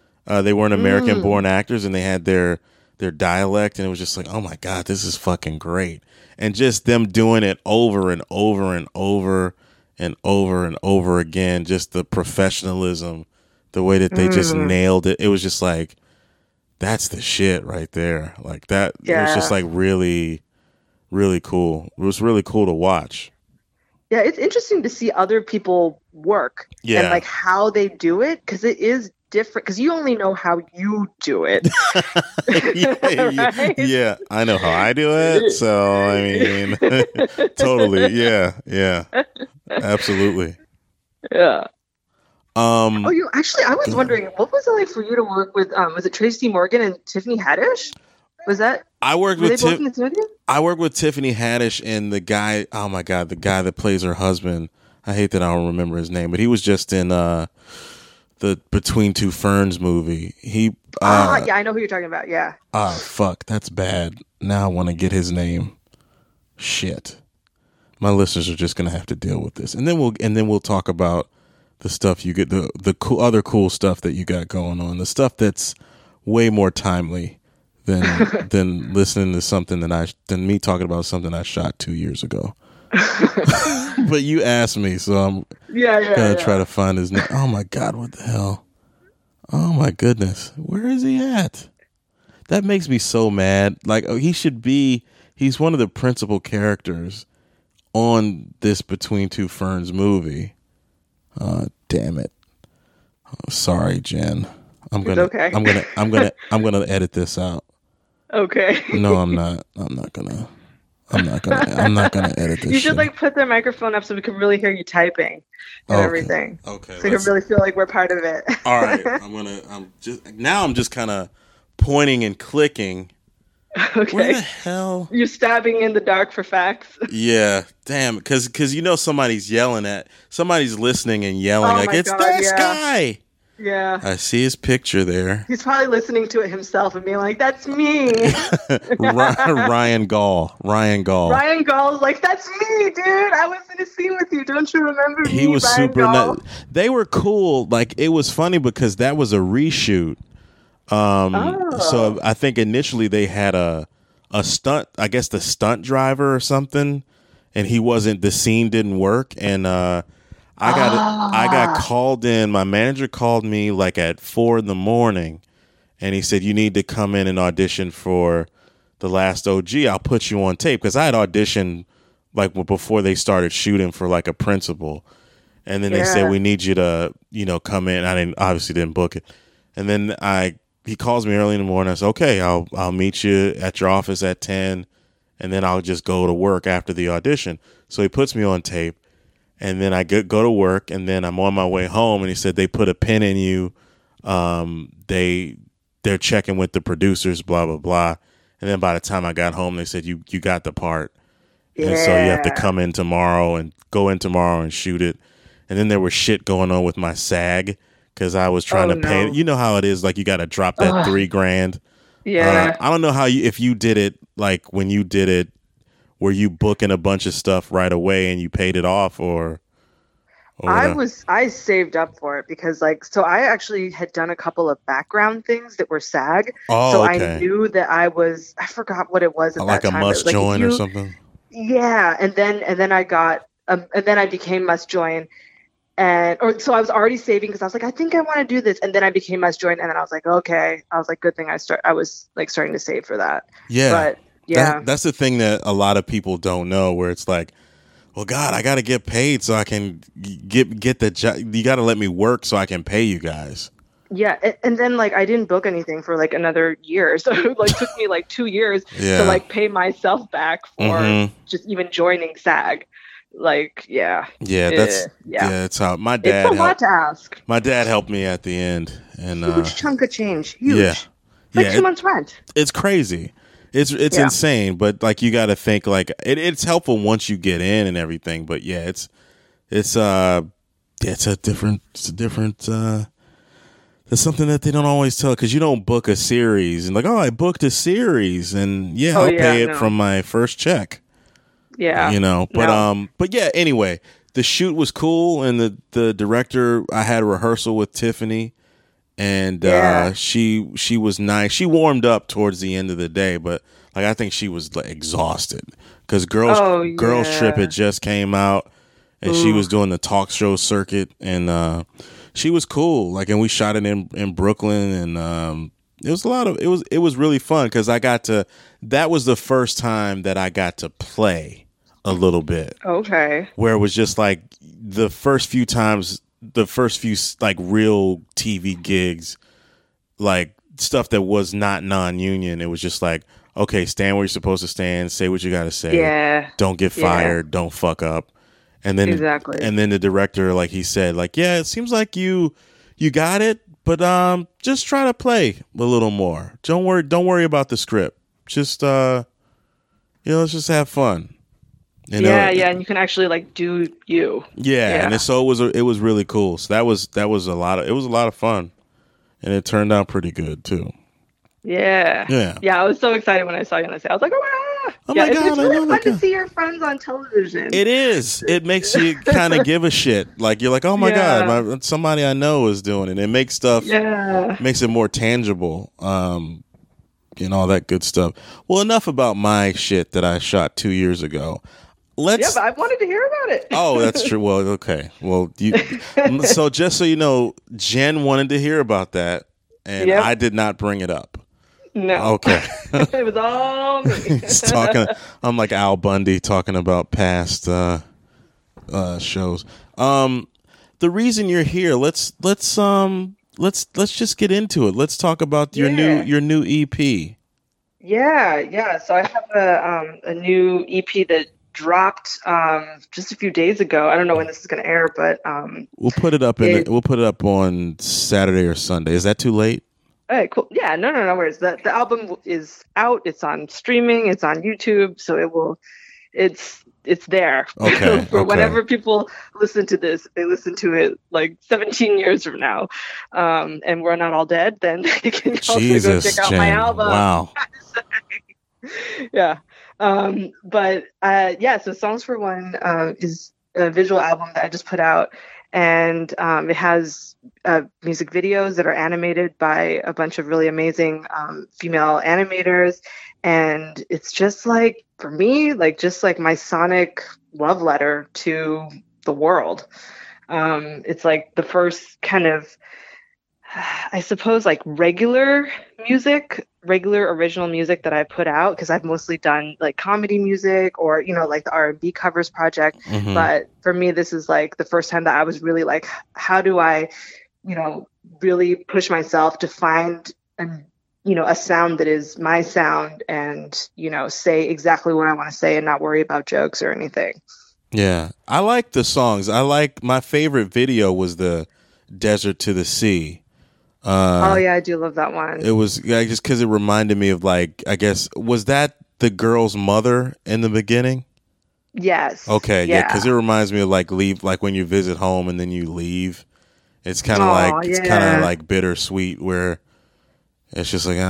born actors, and they had their dialect, and it was just like, oh my god, this is fucking great, and just them doing it over and over and over and over and over again, just the professionalism, the way that they just nailed it. It was just like, that's the shit right there. Like that. Yeah. It was just like really, really cool. It was really cool to watch. Yeah. It's interesting to see other people work and like how they do it. 'Cause it is different. 'Cause you only know how you do it. Right? Yeah. I know how I do it. So, I mean, totally. Yeah. Yeah. Absolutely. Yeah. I was wondering, what was it like for you to work with? Was it Tracy Morgan and Tiffany Haddish? Was that? I worked with Tiffany Haddish and the guy. Oh my god, the guy that plays her husband. I hate that I don't remember his name, but he was just in the Between Two Ferns movie. I know who you're talking about. Yeah. Fuck, that's bad. Now I want to get his name. Shit, my listeners are just gonna have to deal with this, and then we'll talk about the stuff you get, the cool, other cool stuff that you got going on, the stuff that's way more timely than listening to something than me talking about something I shot 2 years ago. But you asked me, so I'm gonna try to find his name. Oh my god, what the hell? Oh my goodness, where is he at? That makes me so mad. Like, he's one of the principal characters on this Between Two Ferns movie. Damn it. Oh, sorry, Jen. I'm gonna edit this out. Okay. No, I'm not. I'm not gonna edit this. You should like put the microphone up so we can really hear you typing and everything. Okay. So you can really feel like we're part of it. All right. I'm just kind of pointing and clicking. Okay. Where the hell? You're stabbing in the dark for facts. Yeah, damn. Because somebody's listening and yelling like, it's this guy. Yeah. I see his picture there. He's probably listening to it himself and being like, that's me. Ryan Gall. Ryan Gall's like, that's me, dude. I was in a scene with you. Don't you remember me? He was Ryan super nice. They were cool. Like, it was funny because that was a reshoot. So I think initially they had a stunt, I guess the stunt driver or something, and the scene didn't work, and I got called in. My manager called me like at 4 a.m, and he said, you need to come in and audition for The Last OG. I'll put you on tape, because I had auditioned like before they started shooting for like a principal, and then they said, we need you to come in. I obviously didn't book it, and then he calls me early in the morning. I said, okay, I'll meet you at your office at 10, and then I'll just go to work after the audition. So he puts me on tape, and then I go to work, and then I'm on my way home, and he said, they put a pin in you. They're checking with the producers, blah, blah, blah. And then by the time I got home, they said, you got the part. Yeah. And so you have to come in tomorrow and go in tomorrow and shoot it. And then there was shit going on with my SAG, because I was trying to pay. You know how it is, like you got to drop that $3,000. Yeah. I don't know if you did it, like when you did it, were you booking a bunch of stuff right away and you paid it off, or I saved up for it because I actually had done a couple of background things that were SAG. Oh, okay. I knew that I forgot what it was at that time. Like a must join or something. Yeah. And then I got, and then I became must join. So I was already saving because I was like, I think I want to do this. And then I became must join. And then I was like, okay. I was like, good thing I was like starting to save for that. Yeah. But yeah. That's the thing that a lot of people don't know, where it's like, well, God, I got to get paid so I can get the job. You got to let me work so I can pay you guys. Yeah. And then I didn't book anything for another year. So it took me 2 years to pay myself back for just even joining SAG. That's how my dad. It's a lot to ask. My dad helped me at the end, and huge chunk of change. Huge. 2 months rent. It's crazy, It's Yeah. insane, but like you got to think like it's helpful once you get in and everything. But yeah, it's a different it's something that they don't always tell, because you don't book a series and like, oh, I booked a series and yeah, I'll pay it from my first check. Yeah. You know, but yeah, anyway, the shoot was cool, and the director, I had a rehearsal with Tiffany, and she was nice. She warmed up towards the end of the day, but like I think she was like exhausted because Girls Trip had just came out, and she was doing the talk show circuit, and she was cool. Like, and we shot it in Brooklyn, and it was it was really fun because that was the first time that I got to play a little bit. Okay. Where it was just like the first few like real TV gigs, like stuff that was not non-union. It was just like, okay, stand where you're supposed to stand, say what you got to say. Yeah. Don't get fired. Don't fuck up. And then And then the director, like he said, like, yeah, it seems like you got it, but just try to play a little more. Don't worry about the script. Just let's just have fun. And you can actually like do you. Yeah, and so it was really it was a lot of fun, and it turned out pretty good too. Yeah. I was so excited when I saw you on the set. I was like, oh my god, it's really fun to see your friends on television. It is. It makes you kind of give a shit. Like you're like, oh my god, somebody I know is doing it. It makes makes it more tangible. And all that good stuff. Well, enough about my shit that I shot 2 years ago. But I wanted to hear about it. Oh, that's true. Well, okay. Well, so just so you know, Jen wanted to hear about that, and I did not bring it up. No. Okay. It was all me. I'm like Al Bundy talking about past shows. The reason you're here, let's just get into it. Let's talk about your new EP. Yeah. So I have a new EP that dropped just a few days ago. I don't know when this is going to air, but we'll put it up we'll put it up on Saturday or Sunday. Is that too late? All right, cool. Yeah, no worries. The album is out. It's on streaming. It's on YouTube. So it's there. Okay. For whenever people listen to this, they listen to it like 17 years from now, and we're not all dead. Then you can also go check out my album. Wow. Yeah. So Songs for One is a visual album that I just put out, and it has music videos that are animated by a bunch of really amazing female animators, and it's just like, for me, like just like my sonic love letter to the world. It's like the first kind of, I suppose, like regular original music that I put out, because I've mostly done like comedy music or, like the R&B covers project. Mm-hmm. But for me, this is like the first time that I was really like, how do I, really push myself to find a sound that is my sound and, say exactly what I want to say and not worry about jokes or anything. Yeah. I like the songs. My favorite video was the Desert to the Sea. I do love that one. It was just because it reminded me of, like, I guess, was that the girl's mother in the beginning? Yes. Okay, yeah, because it reminds me of like when you visit home and then you leave. It's kind of like bittersweet, where it's just like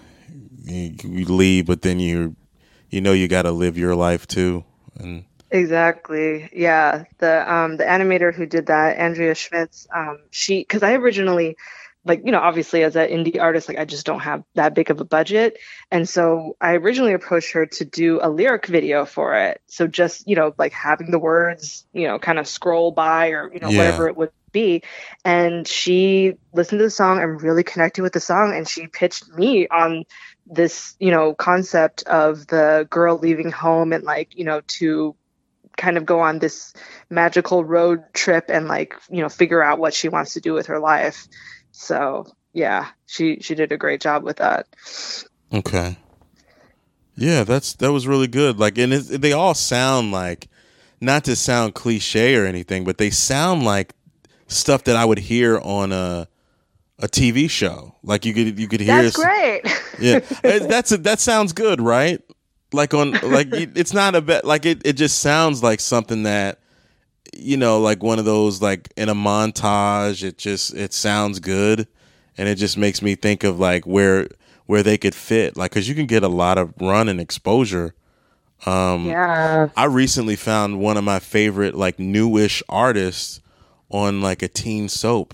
you leave, but then you got to live your life too. And exactly, yeah. The animator who did that, Andrea Schmitz, because I originally, like, obviously as an indie artist, like I just don't have that big of a budget. And so I originally approached her to do a lyric video for it. So just, like having the words, kind of scroll by or, whatever it would be. And she listened to the song and really connected with the song. And she pitched me on this, concept of the girl leaving home and like, to kind of go on this magical road trip and like, figure out what she wants to do with her life. So yeah, she did a great job with that. Okay. Yeah, that was really good. Like, and they all sound like, not to sound cliche or anything, but they sound like stuff that I would hear on a a TV show. Like you could hear. That's great. Yeah, that sounds good, right? Like it's not a bit like it just sounds like something that, like one of those, like in a montage. It sounds good, and it just makes me think of like where they could fit, like, because you can get a lot of run and exposure. Yeah. I recently found one of my favorite like newish artists on like a teen soap.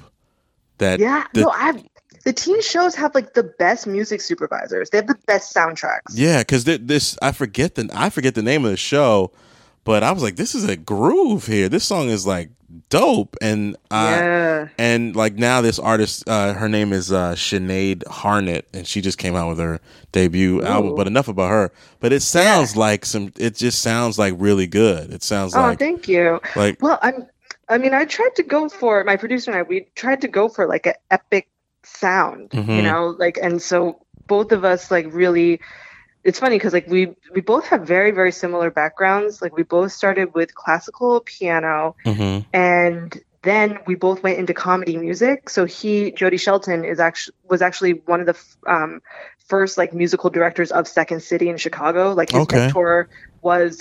The teen shows have like the best music supervisors. They have the best soundtracks. Yeah, because I forget the name of the show, but I was like, this is a groove here. This song is like dope, and like now this artist, her name is Sinead Harnett, and she just came out with her debut album. But enough about her. But it sounds like it just sounds like really good. It sounds like. Oh, thank you. Like, well, I tried to go for, my producer and I, we tried to go for like an epic sound, like, and so both of us like really, it's funny because like we both have very, very similar backgrounds. Like we both started with classical piano, and then we both went into comedy music. So Jody Shelton was actually one of the first like musical directors of Second City in Chicago. Like his mentor was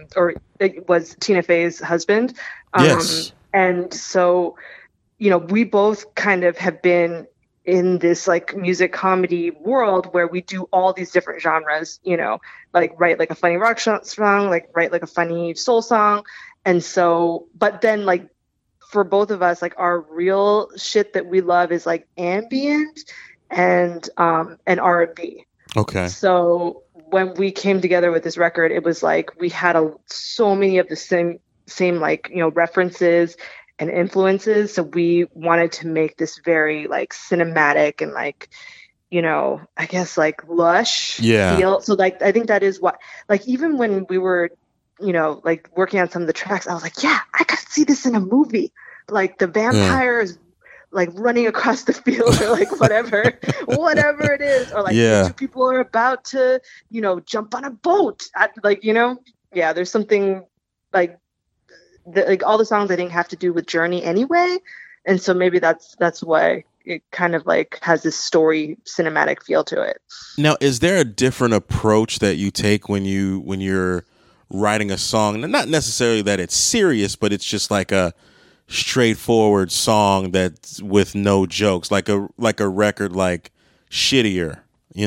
Tina Fey's husband. Yes. And so, we both kind of have been in this like music comedy world where we do all these different genres, like write like a funny rock song, like write like a funny soul song. And so, but then like for both of us, like our real shit that we love is like ambient and R&B. Okay. So when we came together with this record, it was like we had so many of the same like, references and influences. So we wanted to make this very like cinematic and like, I guess like lush feel. So like, I think that is what, like, even when we were, like working on some of the tracks, I was like, yeah, I could see this in a movie. Like the vampires like running across the field or like whatever it is. Or like two people are about to, jump on a boat. There's something like, like all the songs I think have to do with journey anyway, and so maybe that's why it kind of like has this story cinematic feel to it. Now, is there a different approach that you take when you're writing a song? Not necessarily that it's serious, but it's just like a straightforward song that's with no jokes, like a record like Shittier,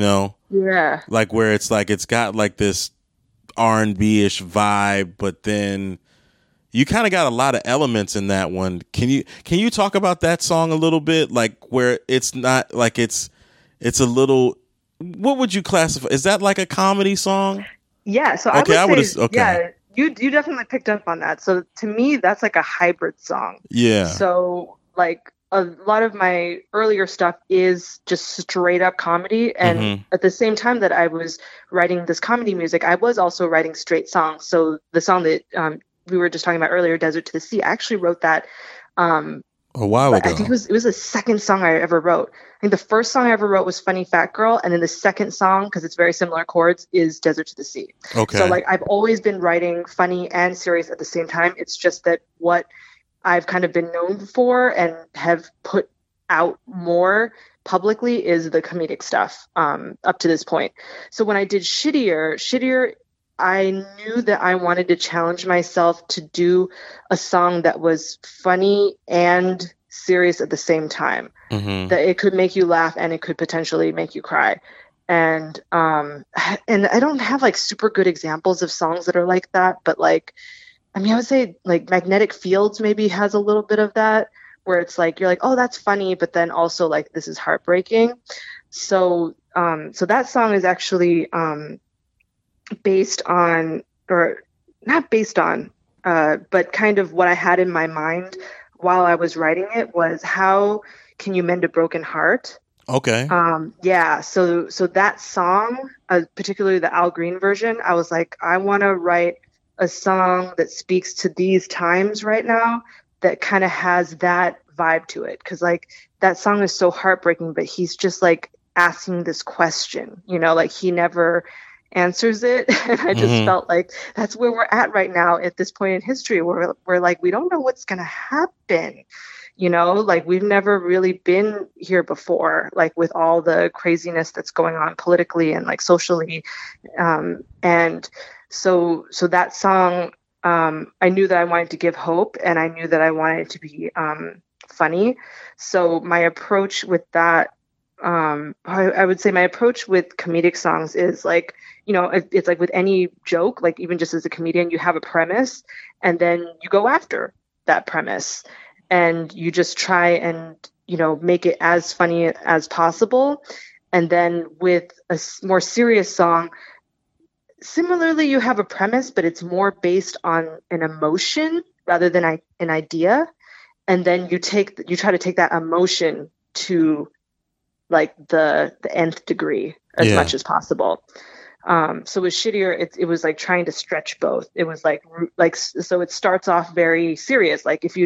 like where it's like it's got like this R&B-ish vibe, but then you kind of got a lot of elements in that one. Can you talk about that song a little bit? Like where it's not like it's a little, what would you classify? Is that like a comedy song? Yeah. So I would say, yeah, you definitely picked up on that. So to me, that's like a hybrid song. Yeah. So like a lot of my earlier stuff is just straight up comedy. And at the same time that I was writing this comedy music, I was also writing straight songs. So the song that, we were just talking about earlier, Desert to the Sea. I actually wrote that a while ago. I think it was the second song I ever wrote. I think the first song I ever wrote was Funny Fat Girl, and then the second song, because it's very similar chords, is Desert to the Sea. Okay. So like I've always been writing funny and serious at the same time. It's just that what I've kind of been known for and have put out more publicly is the comedic stuff up to this point. So when I did Shittier, I knew that I wanted to challenge myself to do a song that was funny and serious at the same time, that it could make you laugh and it could potentially make you cry. And I don't have like super good examples of songs that are like that, but like, I mean, I would say like Magnetic Fields maybe has a little bit of that, where it's like, you're like, oh, that's funny, but then also like, this is heartbreaking. So that song is actually, based on, or not based on, but kind of what I had in my mind while I was writing it was, how can you mend a broken heart? Okay. So that song, particularly the Al Green version, I was like, I want to write a song that speaks to these times right now that kind of has that vibe to it. Cause like that song is so heartbreaking, but he's just like asking this question, like he never answers it. And I just felt like that's where we're at right now at this point in history, where we're like, we don't know what's going to happen, You know, like we've never really been here before, like with all the craziness that's going on politically and like socially. And so that song, I knew that I wanted to give hope, and I knew that I wanted it to be funny. So my approach with that, I would say my approach with comedic songs is like, you know, it's like with any joke, like even just as a comedian, you have a premise and then you go after that premise and you just try and, you know, make it as funny as possible. And then with a more serious song, similarly, you have a premise, but it's more based on an emotion rather than an idea. And then you try to take that emotion to like the nth degree as much as possible. So with Shittier, it was like trying to stretch both. It was like so it starts off very serious. Like if you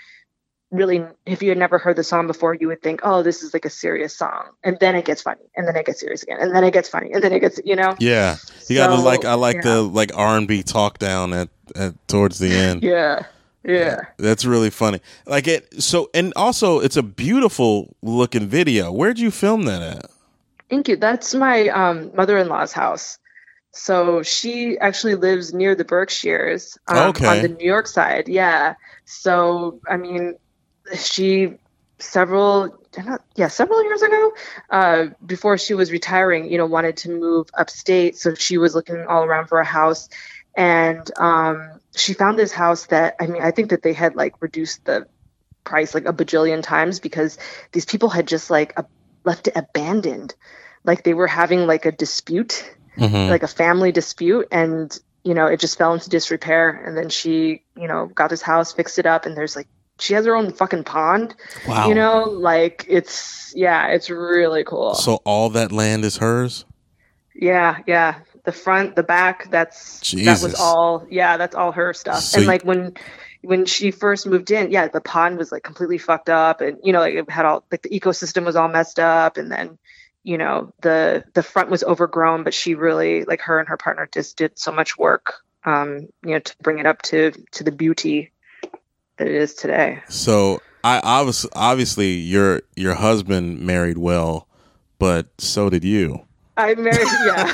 had never heard the song before, you would think, oh, this is like a serious song. And then it gets funny. And then it gets serious again. And then it gets funny. And then it gets, you know? Yeah. You gotta the like R&B talk down at towards the end. Yeah. Yeah. That's really funny. Like and also it's a beautiful looking video. Where'd you film that at? Thank you. That's my mother-in-law's house. So she actually lives near the Berkshires on the New York side. Yeah. So, I mean, she several years ago, before she was retiring, you know, wanted to move upstate. So she was looking all around for a house. And she found this house that, I mean, I think that they had like reduced the price like a bajillion times because these people had just like left it abandoned. Like they were having like a dispute, like a family dispute. And, you know, it just fell into disrepair. And then she, you know, got this house, fixed it up. And there's like, she has her own fucking pond. Wow. You know, like it's really cool. So all that land is hers? Yeah. Yeah. The front, the back, that was all, that's all her stuff. So and like when she first moved in, the pond was like completely fucked up, and you know, like it had all like the ecosystem was all messed up, and then you know the front was overgrown, but she really, like, her and her partner just did so much work, you know, to bring it up to the beauty that it is today. So I obviously your husband married well, but so did you. I married,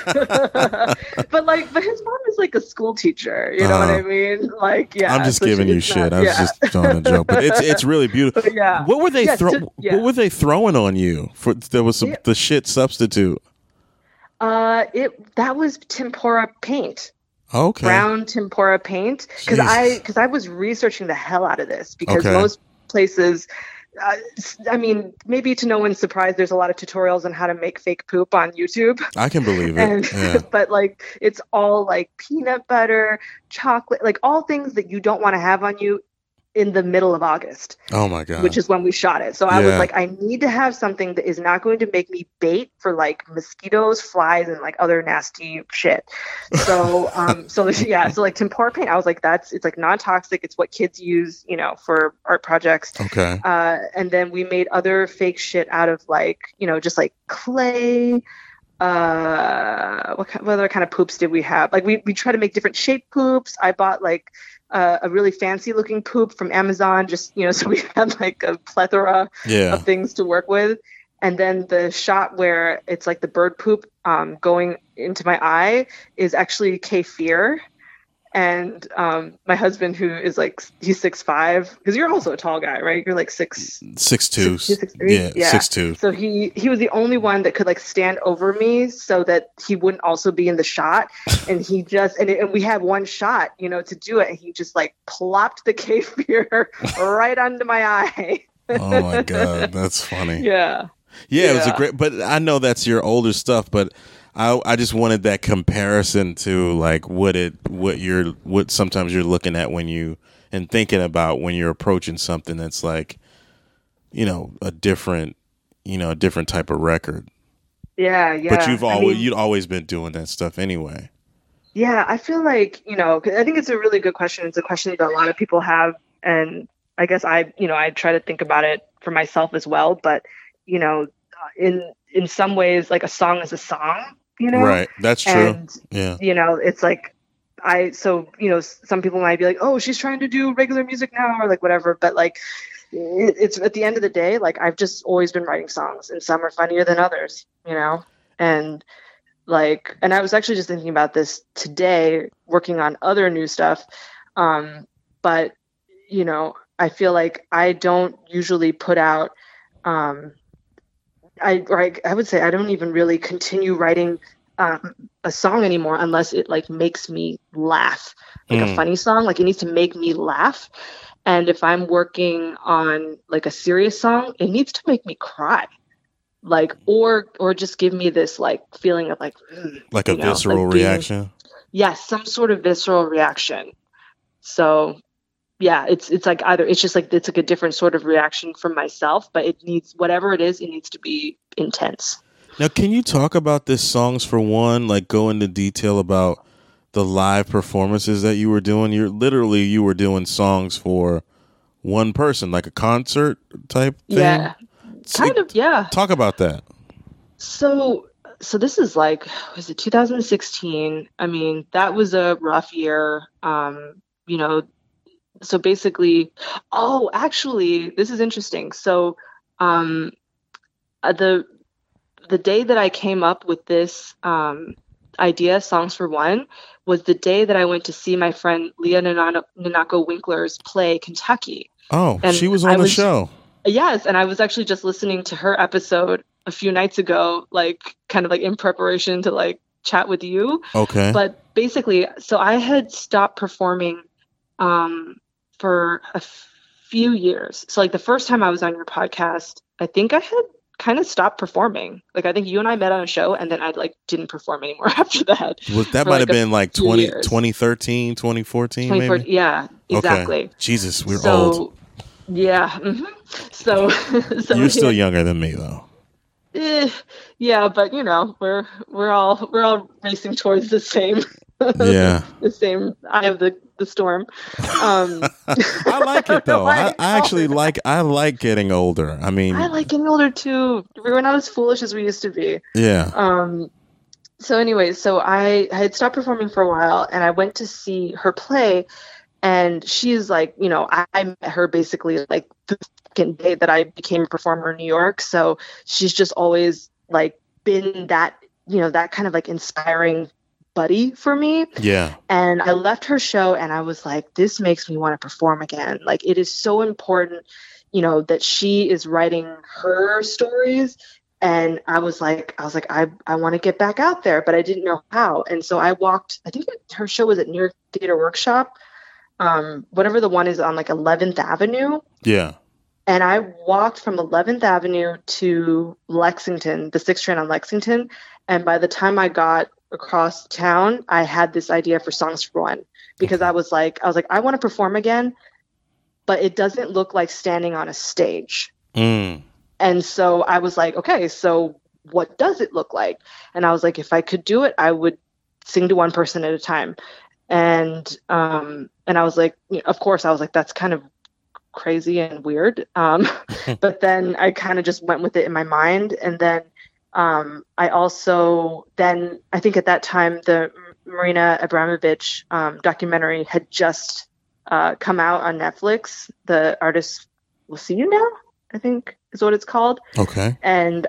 but his mom is like a school teacher. You know what I mean? Like, yeah. I'm just giving you shit. I was just throwing a joke, but it's really beautiful. But what were they What were they throwing on you for? There was the shit substitute. That was tempura paint. Okay. Brown tempura paint, because I was researching the hell out of this because most places. I mean, maybe to no one's surprise, there's a lot of tutorials on how to make fake poop on YouTube. I can believe it. But like, it's all like peanut butter, chocolate, like all things that you don't want to have on you in the middle of August. Oh my God. Which is when we shot it. So I was like, I need to have something that is not going to make me bait for like mosquitoes, flies, and like other nasty shit. So, so like tempura paint, I was like, it's like non-toxic. It's what kids use, you know, for art projects. Okay. And then we made other fake shit out of like, you know, just like clay. What other kind of poops did we have? Like we try to make different shaped poops. I bought like a really fancy looking poop from Amazon, just, you know, so we had like a plethora of things to work with. And then the shot where it's like the bird poop going into my eye is actually kefir. And my husband, who is like, he's 6'5", because you're also a tall guy, right? You're like 6'2". 6'3". Yeah, 6'2". So he was the only one that could like stand over me so that he wouldn't also be in the shot. And he just, and we had one shot, you know, to do it. And he just like plopped the kefir right under my eye. Oh my God, that's funny. Yeah, it was a great, but I know that's your older stuff, but I just wanted that comparison to like what sometimes you're looking at when you and thinking about when you're approaching something that's like, you know, a different type of record. Yeah. But you'd always been doing that stuff anyway. Yeah, I feel like, you know, I think it's a really good question. It's a question that a lot of people have, and I guess I try to think about it for myself as well. But you know, in some ways, like a song is a song. You know, right? That's true. And, yeah. You know, it's like you know, some people might be like, "Oh, she's trying to do regular music now," or like whatever. But like, it's at the end of the day, like I've just always been writing songs, and some are funnier than others, you know? And like, and I was actually just thinking about this today, working on other new stuff. But you know, I feel like I don't usually put out, I would say I don't even really continue writing a song anymore unless it like makes me laugh, like a funny song, like it needs to make me laugh. And if I'm working on like a serious song, it needs to make me cry, like or just give me this like feeling of like a visceral reaction. Yes, some sort of visceral reaction. So yeah, it's like either it's just like it's like a different sort of reaction from myself, but it needs, whatever it is, it needs to be intense. Now, can you talk about this Songs for One? Like, go into detail about the live performances that you were doing. You were doing songs for one person, like a concert type thing. Yeah, kind of. Yeah. Talk about that. So this is like, was it 2016? I mean, that was a rough year. You know, so basically, oh, actually, this is interesting. So, the day that I came up with this idea, Songs for One, was the day that I went to see my friend Leah Nanako Winkler's play Kentucky. Oh, and she was on the show. Yes, and I was actually just listening to her episode a few nights ago, like kind of like in preparation to like chat with you. Okay. But basically, so I had stopped performing for a few years. So like the first time I was on your podcast, I think I had kind of stopped performing. Like I think you and I met on a show, and then I like didn't perform anymore after that. Well, that might have been like 2013, 2014 maybe? Yeah, exactly. Okay. Jesus, we're old. Yeah. Mm-hmm. So you're still younger than me though. Yeah, but you know, we're all racing towards the same the same eye of the storm. I like it though. I actually like getting older. I mean, I like getting older too. We're not as foolish as we used to be. Yeah. So anyway, so I had stopped performing for a while, and I went to see her play, and she's like, you know, I met her basically like the second day that I became a performer in New York. So she's just always like been that, you know, that kind of like inspiring buddy for me. Yeah. And I left her show and I was like, this makes me want to perform again. Like it is so important, you know, that she is writing her stories. And I was like, I want to get back out there, but I didn't know how. And so I walked, I think her show was at New York Theater Workshop, whatever the one is on like 11th Avenue. Yeah. And I walked from 11th Avenue to Lexington, the 6th train on Lexington. And by the time I got across town, I had this idea for Songs for One, because I was like, I want to perform again, but it doesn't look like standing on a stage. And so I was like, okay, so what does it look like? And I was like, if I could do it, I would sing to one person at a time. And I was like, of course, I was like, that's kind of crazy and weird. But then I kind of just went with it in my mind. And then I think at that time, the Marina Abramovich documentary had just come out on Netflix. The Artist Will See You Now, I think is what it's called. Okay. And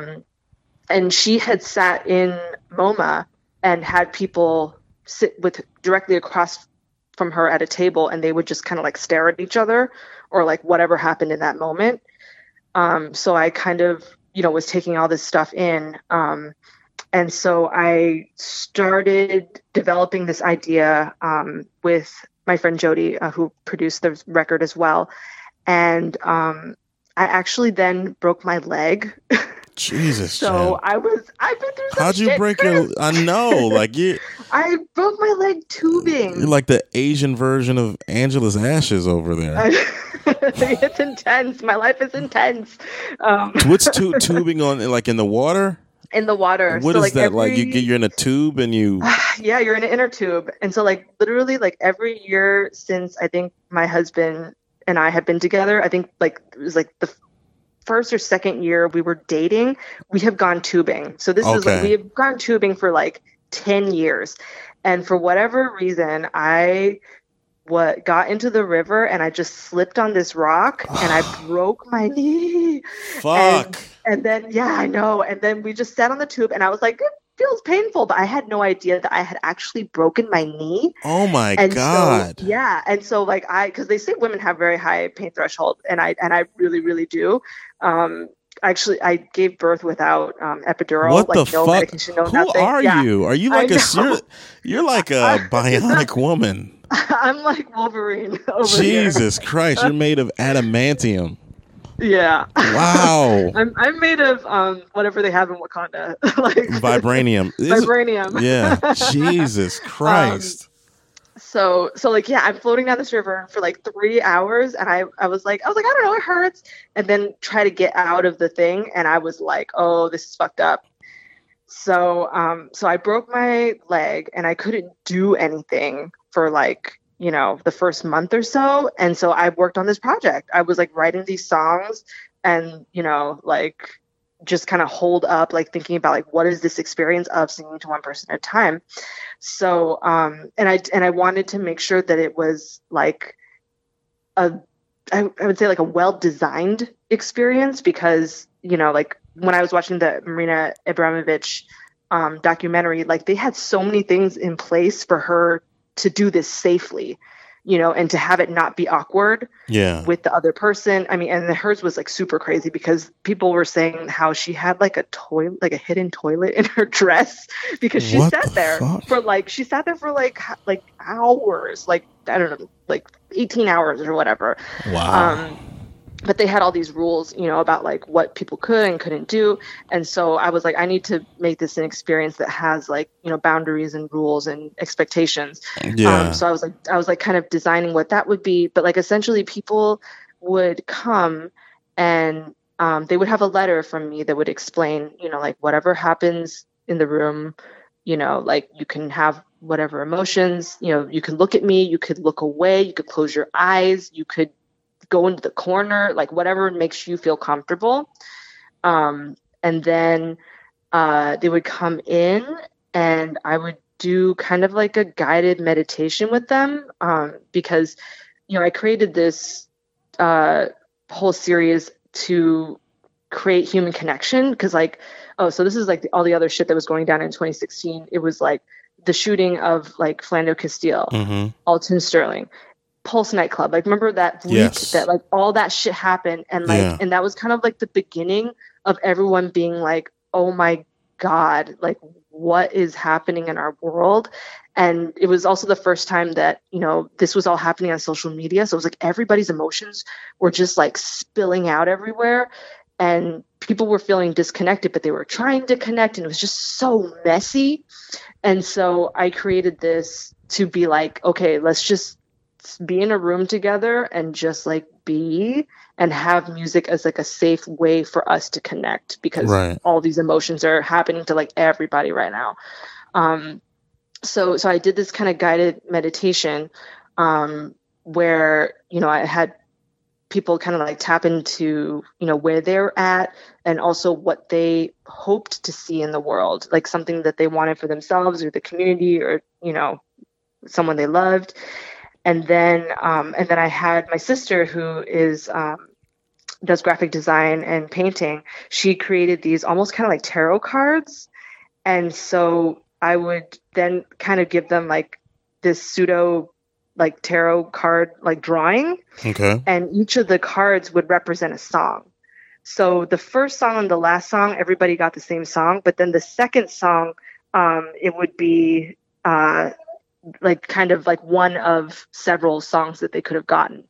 she had sat in MoMA and had people sit directly across from her at a table, and they would just kind of like stare at each other or like whatever happened in that moment. So I kind of, was taking all this stuff in. And so I started developing this idea with my friend Jody, who produced the record as well. And I actually then broke my leg. Jesus. So I've been through some How'd you shit, break Chris. I know, like you. I broke my leg tubing. You're like the Asian version of Angela's Ashes over there. It's intense. My life is intense. What's tubing on, like in the water? In the water. What is that? Like you're in a tube and you. Yeah, you're in an inner tube, and so like literally like every year since I think my husband and I have been together, I think like it was like the first or second year we were dating, we have gone tubing. So this is like we have gone tubing for like 10 years, and for whatever reason, I what got into the river and I just slipped on this rock and I broke my knee. Fuck. And then, yeah, I know. And then we just sat on the tube and I was like, it feels painful, but I had no idea that I had actually broken my knee. Oh my And God. so, yeah. And so like because they say women have very high pain threshold and I really, really do. Actually, I gave birth without epidural. What like, the no fuck? medication, no Who nothing. are you? Are you like you're like a bionic woman. I'm like Wolverine over Jesus Christ, you're made of adamantium. Yeah. Wow. I'm made of whatever they have in Wakanda. Like vibranium. Vibranium. Yeah. Jesus Christ. So like, yeah, I'm floating down this river for like 3 hours and I was like, I don't know, it hurts. And then try to get out of the thing. And I was like, oh, this is fucked up. So I broke my leg and I couldn't do anything for like, the first month or so. And so I worked on this project. I was like writing these songs and, like just kind of hold up, like thinking about like, what is this experience of singing to one person at a time? So, and I wanted to make sure that it was like I would say like a well-designed experience because, like when I was watching the Marina Abramovich documentary, like they had so many things in place for her to do this safely, and to have it not be awkward with the other person. I mean, and hers was like super crazy because people were saying how she had like a hidden toilet in her dress because she sat there for like hours, like, I don't know, like 18 hours or whatever. Wow. But they had all these rules, about like what people could and couldn't do. And so I was like, I need to make this an experience that has like, boundaries and rules and expectations. Yeah. So I was like kind of designing what that would be. But like essentially people would come and they would have a letter from me that would explain, like whatever happens in the room, like you can have whatever emotions, you could look at me, you could look away, you could close your eyes, you could go into the corner, like whatever makes you feel comfortable. And then they would come in and I would do kind of like a guided meditation with them because, I created this whole series to create human connection because like, so this is like all the other shit that was going down in 2016. It was like the shooting of like Philando Castile, Alton Sterling, Pulse nightclub. Like, remember that week that like all that shit happened and like and that was kind of like the beginning of everyone being like, oh my God, like what is happening in our world? And it was also the first time that, this was all happening on social media. So it was like everybody's emotions were just like spilling out everywhere and people were feeling disconnected, but they were trying to connect and it was just so messy. And so I created this to be like, okay, let's just be in a room together and just like be and have music as like a safe way for us to connect because all these emotions are happening to like everybody right now. So I did this kind of guided meditation where, I had people kind of like tap into, where they're at and also what they hoped to see in the world, like something that they wanted for themselves or the community or, someone they loved. And then I had my sister who does graphic design and painting. She created these almost kind of like tarot cards. And so I would then kind of give them like this pseudo like tarot card like drawing. Okay. And each of the cards would represent a song. So the first song and the last song, everybody got the same song. But then the second song, it would be like kind of like one of several songs that they could have gotten.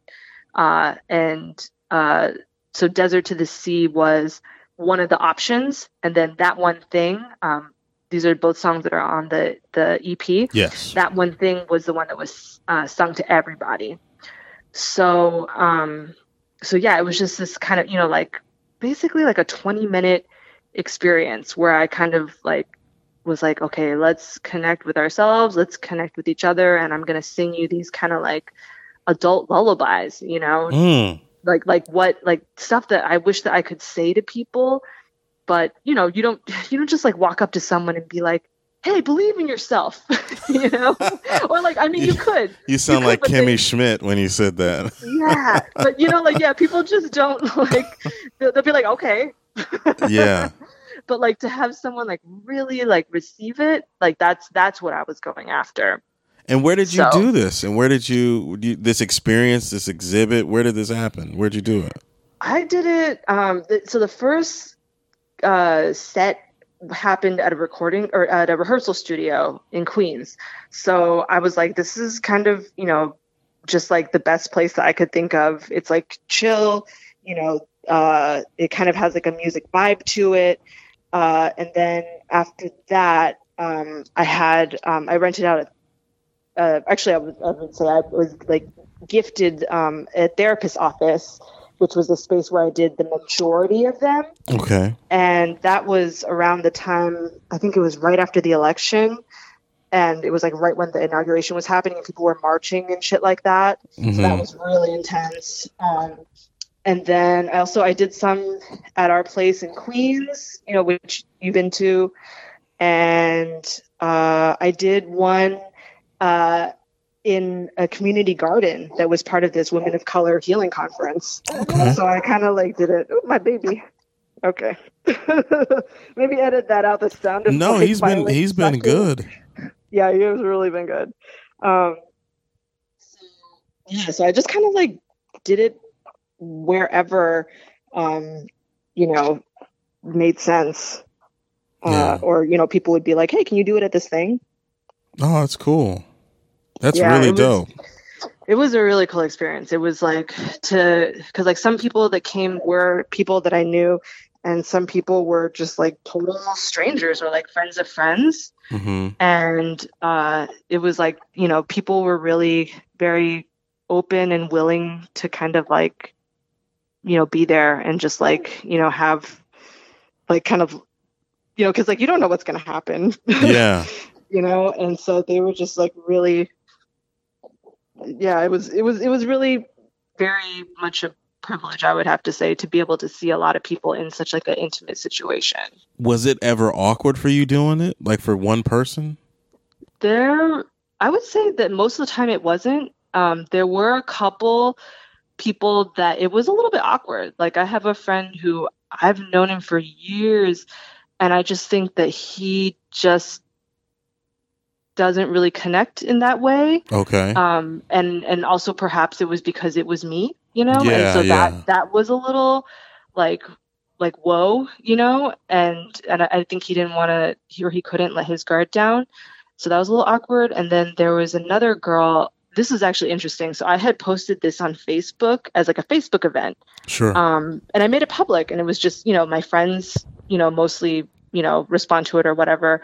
So Desert to the Sea was one of the options. And then That One Thing, these are both songs that are on the EP. Yes. That One Thing was the one that was sung to everybody. So yeah, it was just this kind of, like basically like a 20-minute experience where I kind of like was like, okay, let's connect with ourselves, let's connect with each other, and I'm gonna sing you these kind of like adult lullabies, like what, like stuff that I wish that I could say to people, but you don't just like walk up to someone and be like, hey, believe in yourself, you know? Or like, I mean, you could. You sound could, like but Kimmy Schmidt when you said that. Yeah, but you know, like, yeah, people just don't like, they'll be like, okay. Yeah. But like to have someone like really like receive it, like that's what I was going after. And where did you So, do this? And where did this experience, this exhibit, where did this happen? Where'd you do it? I did it. So the first set happened at a recording or at a rehearsal studio in Queens. So I was like, this is kind of, you know, just like the best place that I could think of. It's like chill, you know, it kind of has like a music vibe to it. And then after that, I rented out actually, I would say I was like gifted a therapist's office, which was the space where I did the majority of them. Okay. And that was around the time, I think it was right after the election. And it was like right when the inauguration was happening and people were marching and shit like that. Mm-hmm. So that was really intense. And then I did some at our place in Queens, you know, which you've been to. And I did one in a community garden that was part of this Women of Color healing conference. Okay. So I kind of like did it. Oh, my baby. Okay. Maybe edit that out. The sound of No, like, he's been good. Yeah, he has really been good. So I just kind of like did it wherever, you know, made sense. Or, you know, people would be like, hey, can you do it at this thing? Oh, that's cool. That's really dope. It was a really cool experience. It was like because like some people that came were people that I knew, and some people were just like total strangers or like friends of friends. Mm-hmm. And it was like, you know, people were really very open and willing to kind of like, you know, be there and just like, you know, have like kind of, you know, because like you don't know what's going to happen. Yeah. You know, and so they were just like really, yeah, it was really very much a privilege, I would have to say, to be able to see a lot of people in such like an intimate situation. Was it ever awkward for you doing it, like for one person? I would say that most of the time it wasn't. There were a couple people that it was a little bit awkward. Like I have a friend who I've known him for years, and I just think that he just doesn't really connect in that way. Okay. And also perhaps it was because it was me, you know? Yeah, and so that was a little like whoa, you know? And I think he didn't want to, or he couldn't let his guard down. So that was a little awkward. And then there was another girl. This is actually interesting. So I had posted this on Facebook as like a Facebook event. Sure. And I made it public, and it was just, you know, my friends, you know, mostly, you know, respond to it or whatever.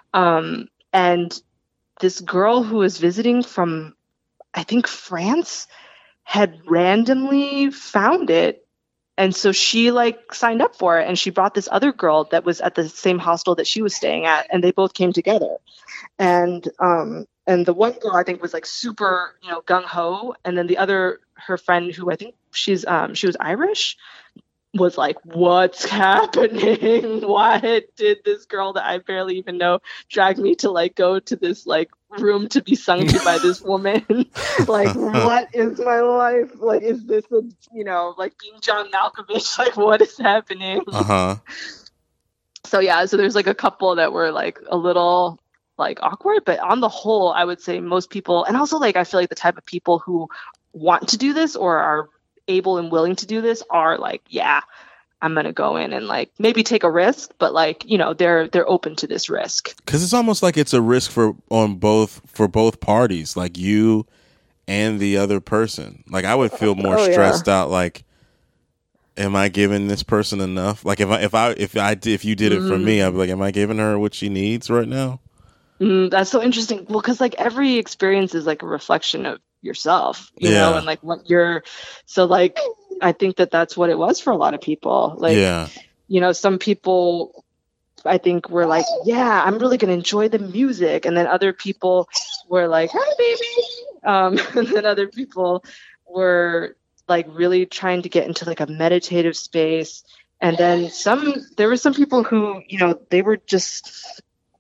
And this girl who was visiting from, I think, France had randomly found it. And so she like signed up for it, and she brought this other girl that was at the same hostel that she was staying at, and they both came together. And the one girl I think was like super, you know, gung ho, and then the other, her friend who I think she was Irish, was like, what's happening? Why did this girl that I barely even know drag me to like go to this like room to be sung to by this woman? Like, what is my life? Like, is this a, you know, like being John Malkovich? Like, what is happening? Uh-huh. So yeah, so there's like a couple that were like a little like awkward, but on the whole, I would say most people, and also like I feel like the type of people who want to do this or are able and willing to do this are like, yeah, I'm gonna go in and like maybe take a risk, but like, you know, they're open to this risk, because it's almost like it's a risk for both parties, like you and the other person. Like I would feel more stressed out, like, am I giving this person enough? Like if you did it for me, I'd be like, am I giving her what she needs right now? That's so interesting. Well, because like every experience is like a reflection of yourself, you know, and like what you're, so like I think that's what it was for a lot of people. Like, you know, some people I think were like, yeah, I'm really gonna enjoy the music, and then other people were like, hi baby, and then other people were like really trying to get into like a meditative space, and then there were some people who, you know, they were just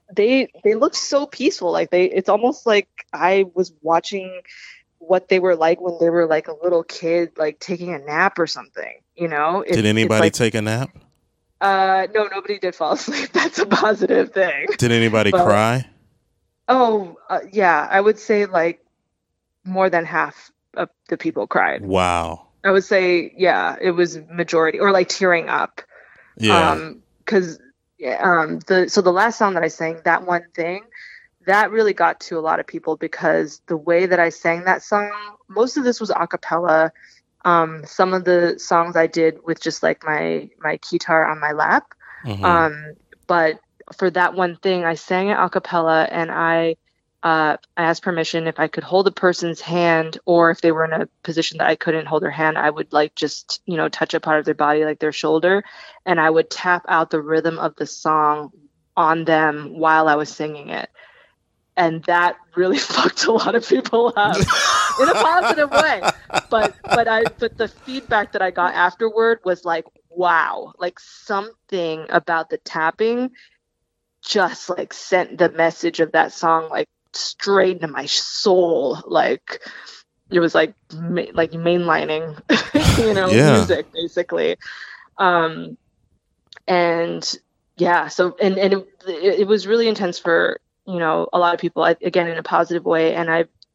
they look so peaceful. Like it's almost like I was watching what they were like when they were like a little kid, like taking a nap or something. Did It's anybody like take a nap? no, nobody did fall asleep. That's a positive thing. Did anybody But cry? oh, yeah, I would say like more than half of the people cried. Wow. I would say, yeah, it was majority or like tearing up. Yeah. Because the last song that I sang, That One Thing, that really got to a lot of people because the way that I sang that song, most of this was a cappella. Some of the songs I did with just like my guitar on my lap. Hmm. But for That One Thing, I sang it a cappella, and I asked permission if I could hold a person's hand, or if they were in a position that I couldn't hold their hand, I would like just, touch a part of their body, like their shoulder, and I would tap out the rhythm of the song on them while I was singing it. And that really fucked a lot of people up in a positive way. But the feedback that I got afterward was like, wow, like something about the tapping just like sent the message of that song like straight into my soul. Like it was like like mainlining, Yeah. music basically. And yeah, so it was really intense for a lot of people. Again, in a positive way. And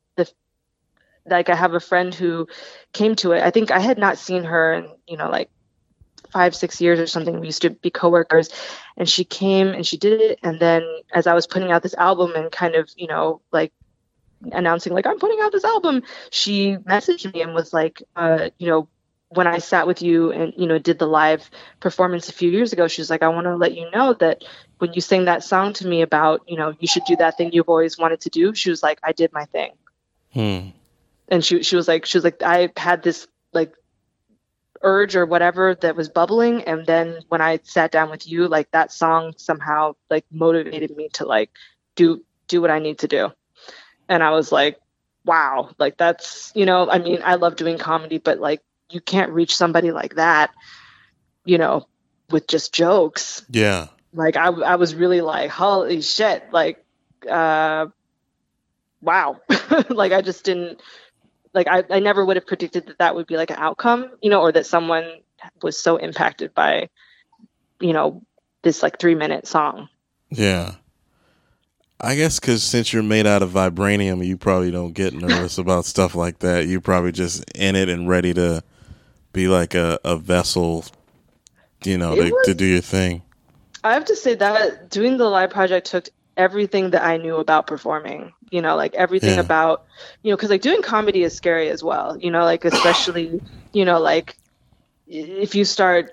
I have a friend who came to it. I think I had not seen her in like 5-6 years or something. We used to be coworkers, and she came and she did it. And then as I was putting out this album and kind of, like announcing like I'm putting out this album, she messaged me and was like, when I sat with you and, did the live performance a few years ago, she was like, I want to let you know that when you sang that song to me about, you should do that thing you've always wanted to do. She was like, I did my thing. And she was like, I had this like urge or whatever that was bubbling, and then when I sat down with you, like that song somehow like motivated me to like do what I need to do. And I was like, wow, like that's, I mean, I love doing comedy, but like you can't reach somebody like that, with just jokes. Yeah. Like I was really like, holy shit, like wow. Like I just didn't, like I never would have predicted that would be like an outcome, or that someone was so impacted by, this like 3-minute song. Yeah. I guess because since you're made out of vibranium, you probably don't get nervous about stuff like that. You're probably just in it and ready to be like a vessel, to do your thing. I have to say that doing the live project took everything that I knew about performing, like everything about, because like doing comedy is scary as well, like especially, like if you start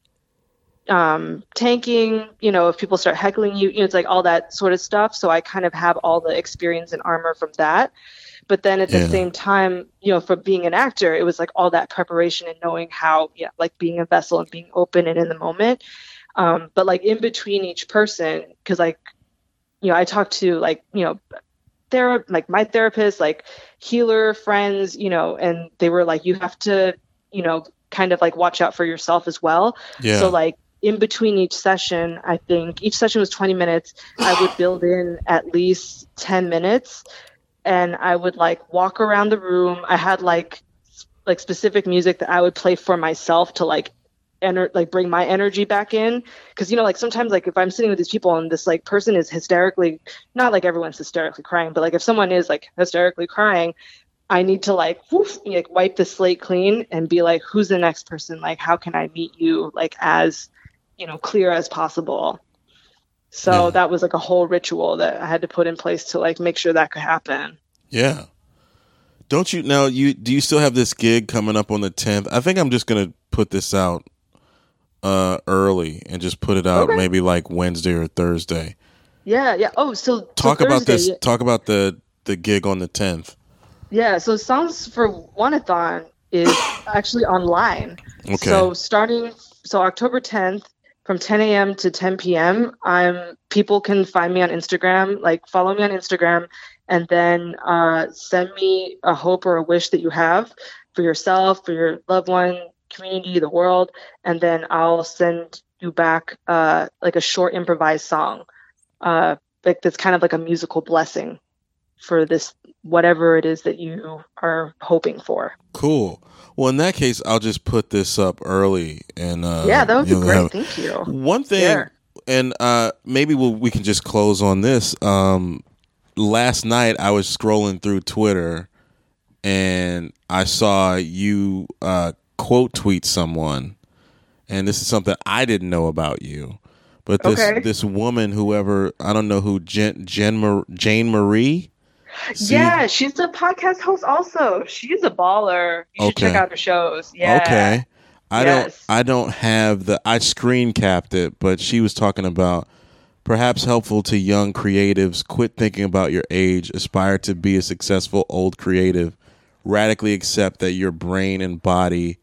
tanking, if people start heckling you, it's like all that sort of stuff. So I kind of have all the experience and armor from that. But then at the same time, for being an actor, it was like all that preparation and knowing how, like being a vessel and being open and in the moment. But like in between each person, because like, I talked to like, like my therapist, like healer friends, and they were like, you have to, kind of like watch out for yourself as well. Yeah. So like in between each session, I think each session was 20 minutes. I would build in at least 10 minutes. And I would like walk around the room. I had like specific music that I would play for myself to like bring my energy back in. Cause like sometimes like if I'm sitting with these people and this like person is hysterically, not like everyone's hysterically crying, but like if someone is like hysterically crying, I need to like wipe the slate clean and be like, who's the next person? Like, how can I meet you like as, clear as possible? So that was like a whole ritual that I had to put in place to like make sure that could happen. Yeah. Don't you now? Do you still have this gig coming up on the 10th? I think I'm just gonna put this out early and just put it out maybe like Wednesday or Thursday. Yeah. Oh, so talk so about Thursday, this. Talk about the gig on the 10th. Yeah. So Songs for One-a-thon is actually online. Okay. So October 10th. From 10 a.m. to 10 p.m., people can find me on Instagram, like follow me on Instagram, and then send me a hope or a wish that you have for yourself, for your loved one, community, the world, and then I'll send you back like a short improvised song like that's kind of like a musical blessing for this, whatever it is that you are hoping for. Cool. Well, in that case, I'll just put this up early, and Yeah, that would be great. Thank you. One thing, Yeah. and maybe we can just close on this. Last night, I was scrolling through Twitter, and I saw you quote tweet someone, and this is something I didn't know about you. But this woman, whoever, I don't know who, Jane Marie. Yeah, she's a podcast host also. She's a baller. You should check out her shows. Yeah. Okay. I don't have I screen capped it, but she was talking about perhaps helpful to young creatives. Quit thinking about your age. Aspire to be a successful old creative. Radically accept that your brain and body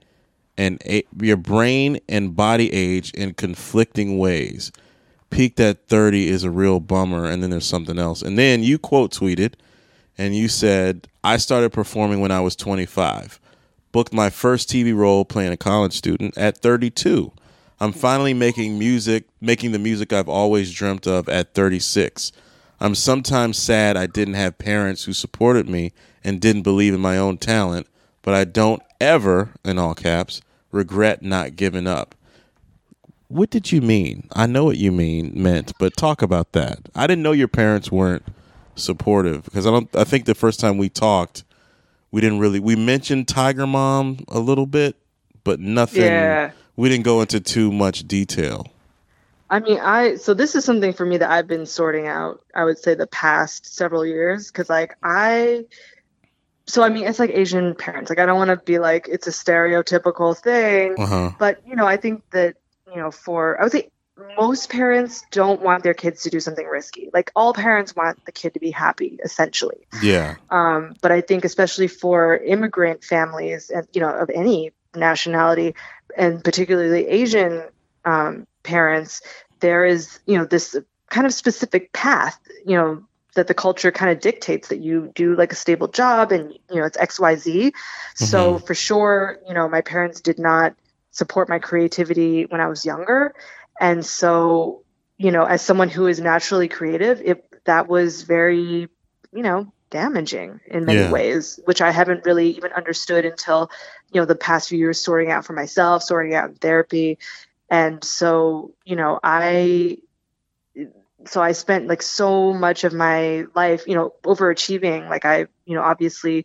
age in conflicting ways. Peaked at 30 is a real bummer, and then there's something else. And then you quote tweeted, and you said, I started performing when I was 25. Booked my first TV role playing a college student at 32. I'm finally making the music I've always dreamt of at 36. I'm sometimes sad I didn't have parents who supported me and didn't believe in my own talent, but I don't ever, in all caps, regret not giving up. What did you mean? I know what you meant, but talk about that. I didn't know your parents weren't supportive, because I think the first time we talked, we mentioned Tiger Mom a little bit, but nothing. Yeah. We didn't go into too much detail. I mean, so this is something for me that I've been sorting out, I would say, the past several years, because so I mean, it's like Asian parents. Like, I don't want to be like it's a stereotypical thing, but I think that I would say most parents don't want their kids to do something risky. Like, all parents want the kid to be happy, essentially. Yeah. But I think especially for immigrant families and of any nationality, and particularly Asian parents, there is this kind of specific path that the culture kind of dictates, that you do like a stable job and it's XYZ. So for sure, my parents did not support my creativity when I was younger. And so, as someone who is naturally creative, that was very, damaging in many ways, which I haven't really even understood until, the past few years, sorting out for myself, sorting out in therapy. And so, I spent like so much of my life, overachieving. Like, I, obviously,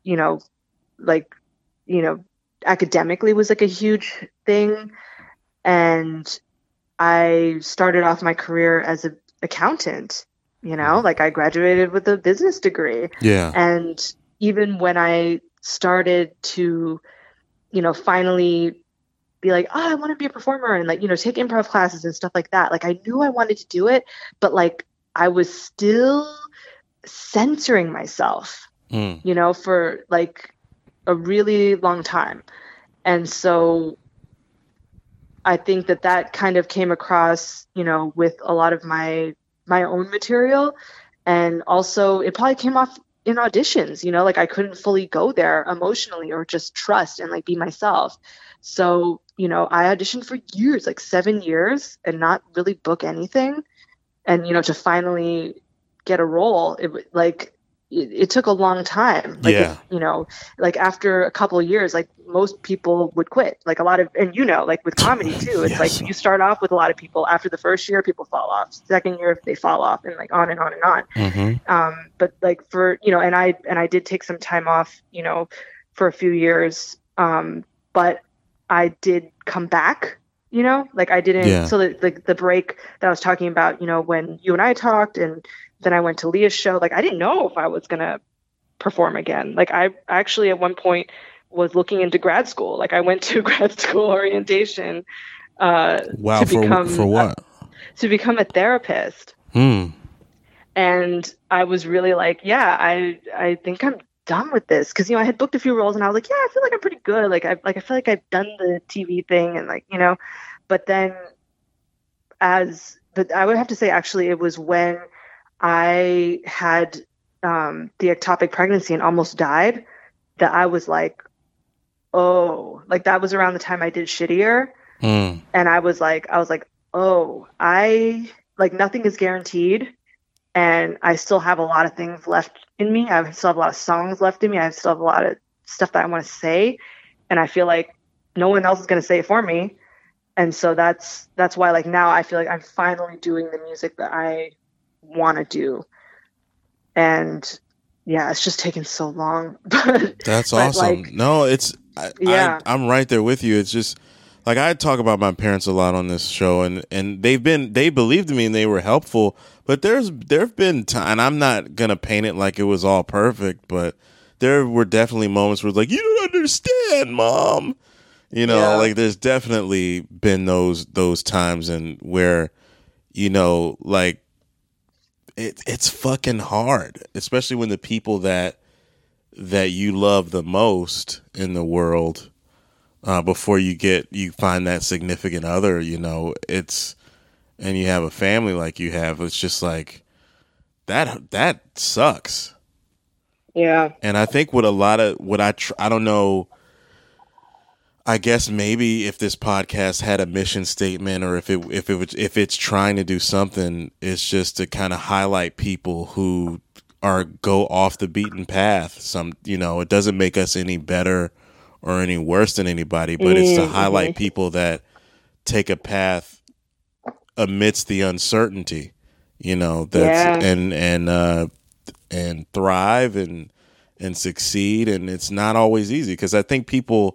academically was like a huge thing. And I started off my career as an accountant, like I graduated with a business degree. Yeah. And even when I started to, finally be like, oh, I want to be a performer and like, take improv classes and stuff like that. Like, I knew I wanted to do it, but like I was still censoring myself, for like a really long time. And so I think that kind of came across, with a lot of my own material. And also it probably came off in auditions, like I couldn't fully go there emotionally or just trust and like be myself. So, I auditioned for years, like 7 years, and not really book anything. And, to finally get a role, it took a long time. Like, like after a couple of years, like most people would quit. Like a lot of, and like with comedy too, it's like you start off with a lot of people. After the first year, people fall off. Second year, they fall off, and like on and on and on. But like for and I did take some time off, for a few years. But I did come back. Like I didn't. So the break that I was talking about, when you and I talked, and then I went to Leah's show. Like, I didn't know if I was going to perform again. Like, I actually at one point was looking into grad school. Like, I went to grad school orientation. Wow, for what? To become a therapist. And I was really like, yeah, I think I'm done with this. Because, I had booked a few roles and I was like, yeah, I feel like I'm pretty good. I feel like I've done the TV thing and like, but then but I would have to say, actually, it was when I had the ectopic pregnancy and almost died that I was like, oh, like that was around the time I did Shittier. And I was like, oh, like nothing is guaranteed. and I still have a lot of things left in me. I still have a lot of songs left in me. I still have a lot of stuff that I want to say, and I feel like no one else is going to say it for me. And so that's why, like, now I feel like I'm finally doing the music that I want to do. And yeah, it's just taken so long. That's awesome. Like, no, yeah. I'm right there with you. It's just like, I talk about my parents a lot on this show, and they believed in me and they were helpful. But there have been time, and I'm not gonna paint it like it was all perfect, but there were definitely moments where it's like, you don't understand, Mom. Like, there's definitely been those times, and where, like, it's fucking hard, especially when the people that you love the most in the world, before you find that significant other, and you have a family like you have, it's just like that sucks. Yeah. And I think what I don't know, I guess maybe if this podcast had a mission statement, or if it's trying to do something, it's just to kind of highlight people who go off the beaten path. It doesn't make us any better or any worse than anybody, but it's to highlight people that take a path amidst the uncertainty, and thrive and succeed. And it's not always easy, because I think people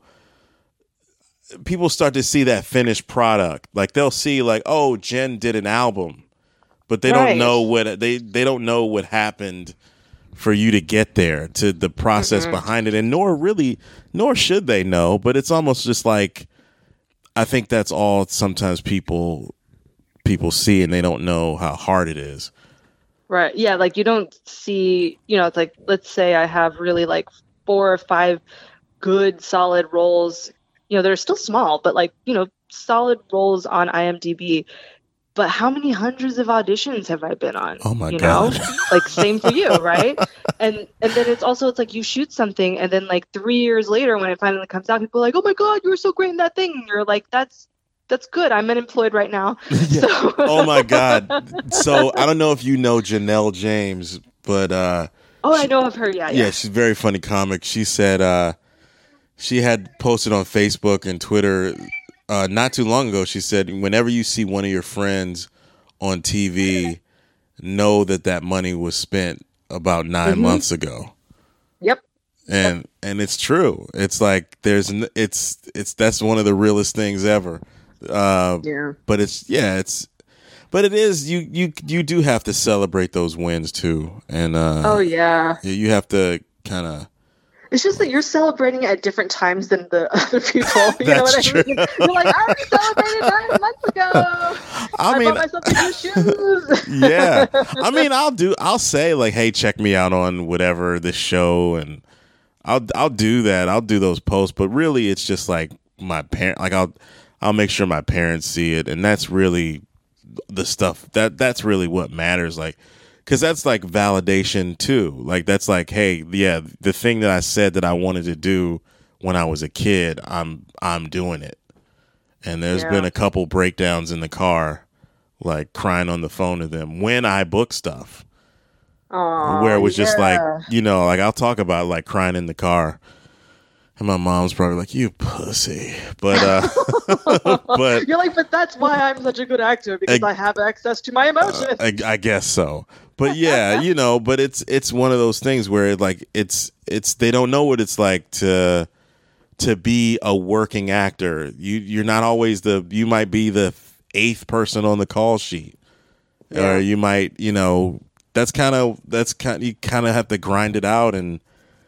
start to see that finished product. Like, they'll see, like, oh, Jen did an album, but they don't know what they don't know what happened for you to get there, to the process behind it. And nor should they know, but it's almost just like, I think that's all sometimes people see, and they don't know how hard it is. Right. Yeah. Like, you don't see, it's like, let's say I have really like 4 or 5 good, solid roles. They're still small, but like, solid roles on IMDb. But how many hundreds of auditions have I been on? Oh my God. Like, same for you, right? And then it's like you shoot something, and then like 3 years later, when it finally comes out, people are like, oh my God, you were so great in that thing. And you're like, that's good. I'm unemployed right now. Yeah. So. Oh my God. So I don't know if you know Janelle James, but I know of her. Yeah. She's a very funny comic. She said she had posted on Facebook and Twitter not too long ago. She said, whenever you see one of your friends on TV, know that money was spent about 9 months ago. Yep. And it's true. It's like that's one of the realest things ever. Yeah. But it is, you do have to celebrate those wins too. And oh yeah. You have to kind of. It's just that you're celebrating at different times than the other people. You know what I mean? You're like, I already celebrated 9 months ago. I bought myself new shoes. Yeah. I mean, I'll say, like, hey, check me out on whatever, this show, and I'll do that. I'll do those posts, but really it's just like my parent, like I'll make sure my parents see it, and that's really the stuff that's really what matters. Like, because that's like validation too. Like, that's like, hey, yeah, the thing that I said that I wanted to do when I was a kid, I'm doing it. And there's been a couple breakdowns in the car, like crying on the phone to them when I book stuff. Aww, where it was just like, like, I'll talk about like crying in the car. And my mom's probably like, you pussy. But but you're like, but that's why I'm such a good actor, because I have access to my emotions. I guess so. But yeah, but it's one of those things where like it's they don't know what it's like to be a working actor. You're not always you might be the 8th person on the call sheet. Or you might, you kind of have to grind it out and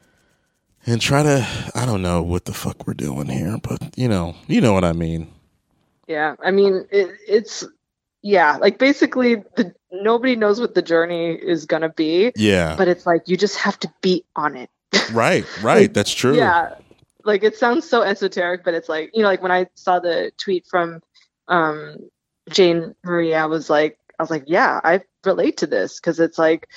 try to, I don't know what the fuck we're doing here, but you know what I mean. Yeah, I mean it's like basically nobody knows what the journey is gonna be. Yeah, but it's like you just have to be on it. Right, like, that's true. Yeah, like it sounds so esoteric, but it's like, like when I saw the tweet from Jane Marie, I was like, yeah, I relate to this, because it's like,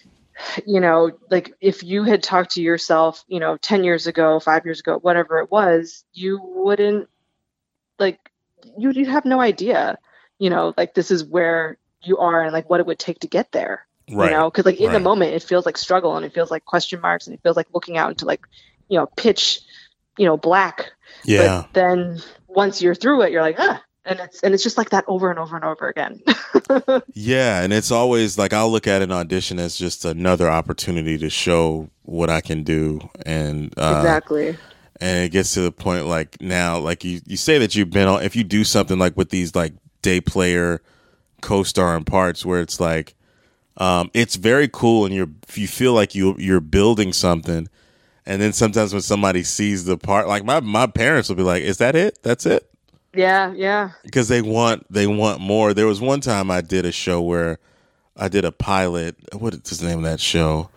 like if you had talked to yourself, 10 years ago, 5 years ago, whatever it was, you wouldn't, like, you'd have no idea, like this is where you are and like what it would take to get there. Right. You know, because like in the Right. moment it feels like struggle and it feels like question marks and it feels like looking out into like, pitch, black. Yeah. But then once you're through it, you're like, and it's just like that over and over and over again. Yeah, and it's always like I'll look at an audition as just another opportunity to show what I can do, and Exactly. and it gets to the point like now, like you say that you've been on. If you do something like with these like day player co-starring parts, where it's like it's very cool, and you feel like you're building something, and then sometimes when somebody sees the part, like my parents will be like, "Is that it? That's it?" Yeah, yeah. Because they want more. There was one time I did a show where I did a pilot. What is the name of that show?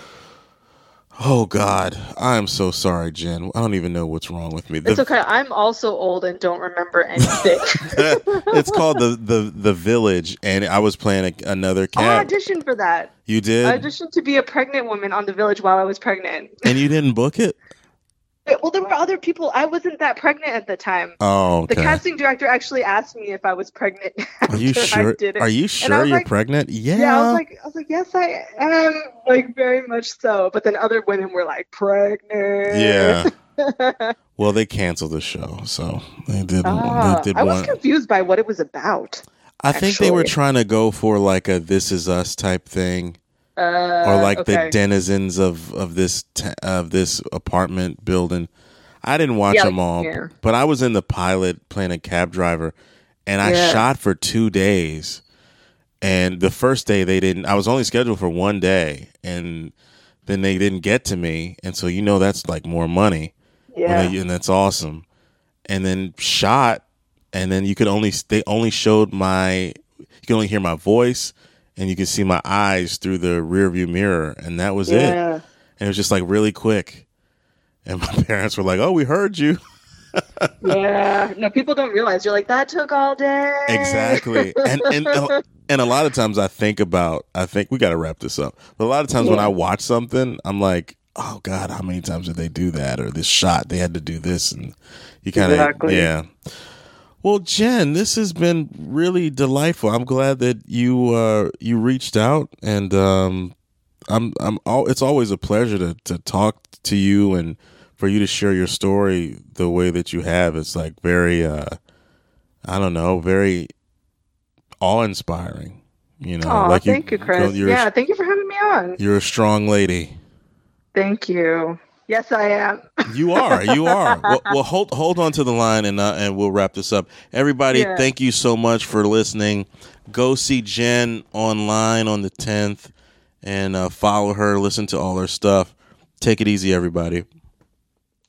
Oh God, I am so sorry, Jen. I don't even know what's wrong with me. It's okay. I'm also old and don't remember anything. It's called the Village, and I was playing another cat. I auditioned for that. You did? I auditioned to be a pregnant woman on The Village while I was pregnant. And you didn't book it? Well, there were other people. I wasn't that pregnant at the time. Oh, okay. The casting director actually asked me if I was pregnant. Are you sure? I did it. Are you sure you're like, pregnant? Yeah. Yeah, I was like, yes, I am. Like very much so. But then other women were like, pregnant. Yeah. Well, they canceled the show, so they did. They did I was confused by what it was about. I think they were trying to go for like a "This Is Us" type thing. Or like the denizens of this apartment building. I didn't watch them all, but I was in the pilot playing a cab driver, and I shot for 2 days. And the first day I was only scheduled for 1 day, and then they didn't get to me, and so that's like more money. Yeah, and that's awesome. And then shot, and then they only showed you could only hear my voice. And you could see my eyes through the rearview mirror, and that was it. And it was just like really quick. And my parents were like, "Oh, we heard you." Yeah, no, people don't realize you're like that took all day. Exactly, and a lot of times I think we got to wrap this up. But a lot of times when I watch something, I'm like, "Oh God, how many times did they do that?" Or this shot, they had to do this, and you kind of Well, Jen, this has been really delightful. I'm glad that you reached out, and it's always a pleasure to talk to you and for you to share your story the way that you have. It's like very very awe-inspiring. Thank you, Chris. Thank you for having me on. You're a strong lady. Thank you. Yes, I am. You are. Well, hold on to the line, and we'll wrap this up. Everybody, thank you so much for listening. Go see Jen online on the 10th, and follow her. Listen to all her stuff. Take it easy, everybody.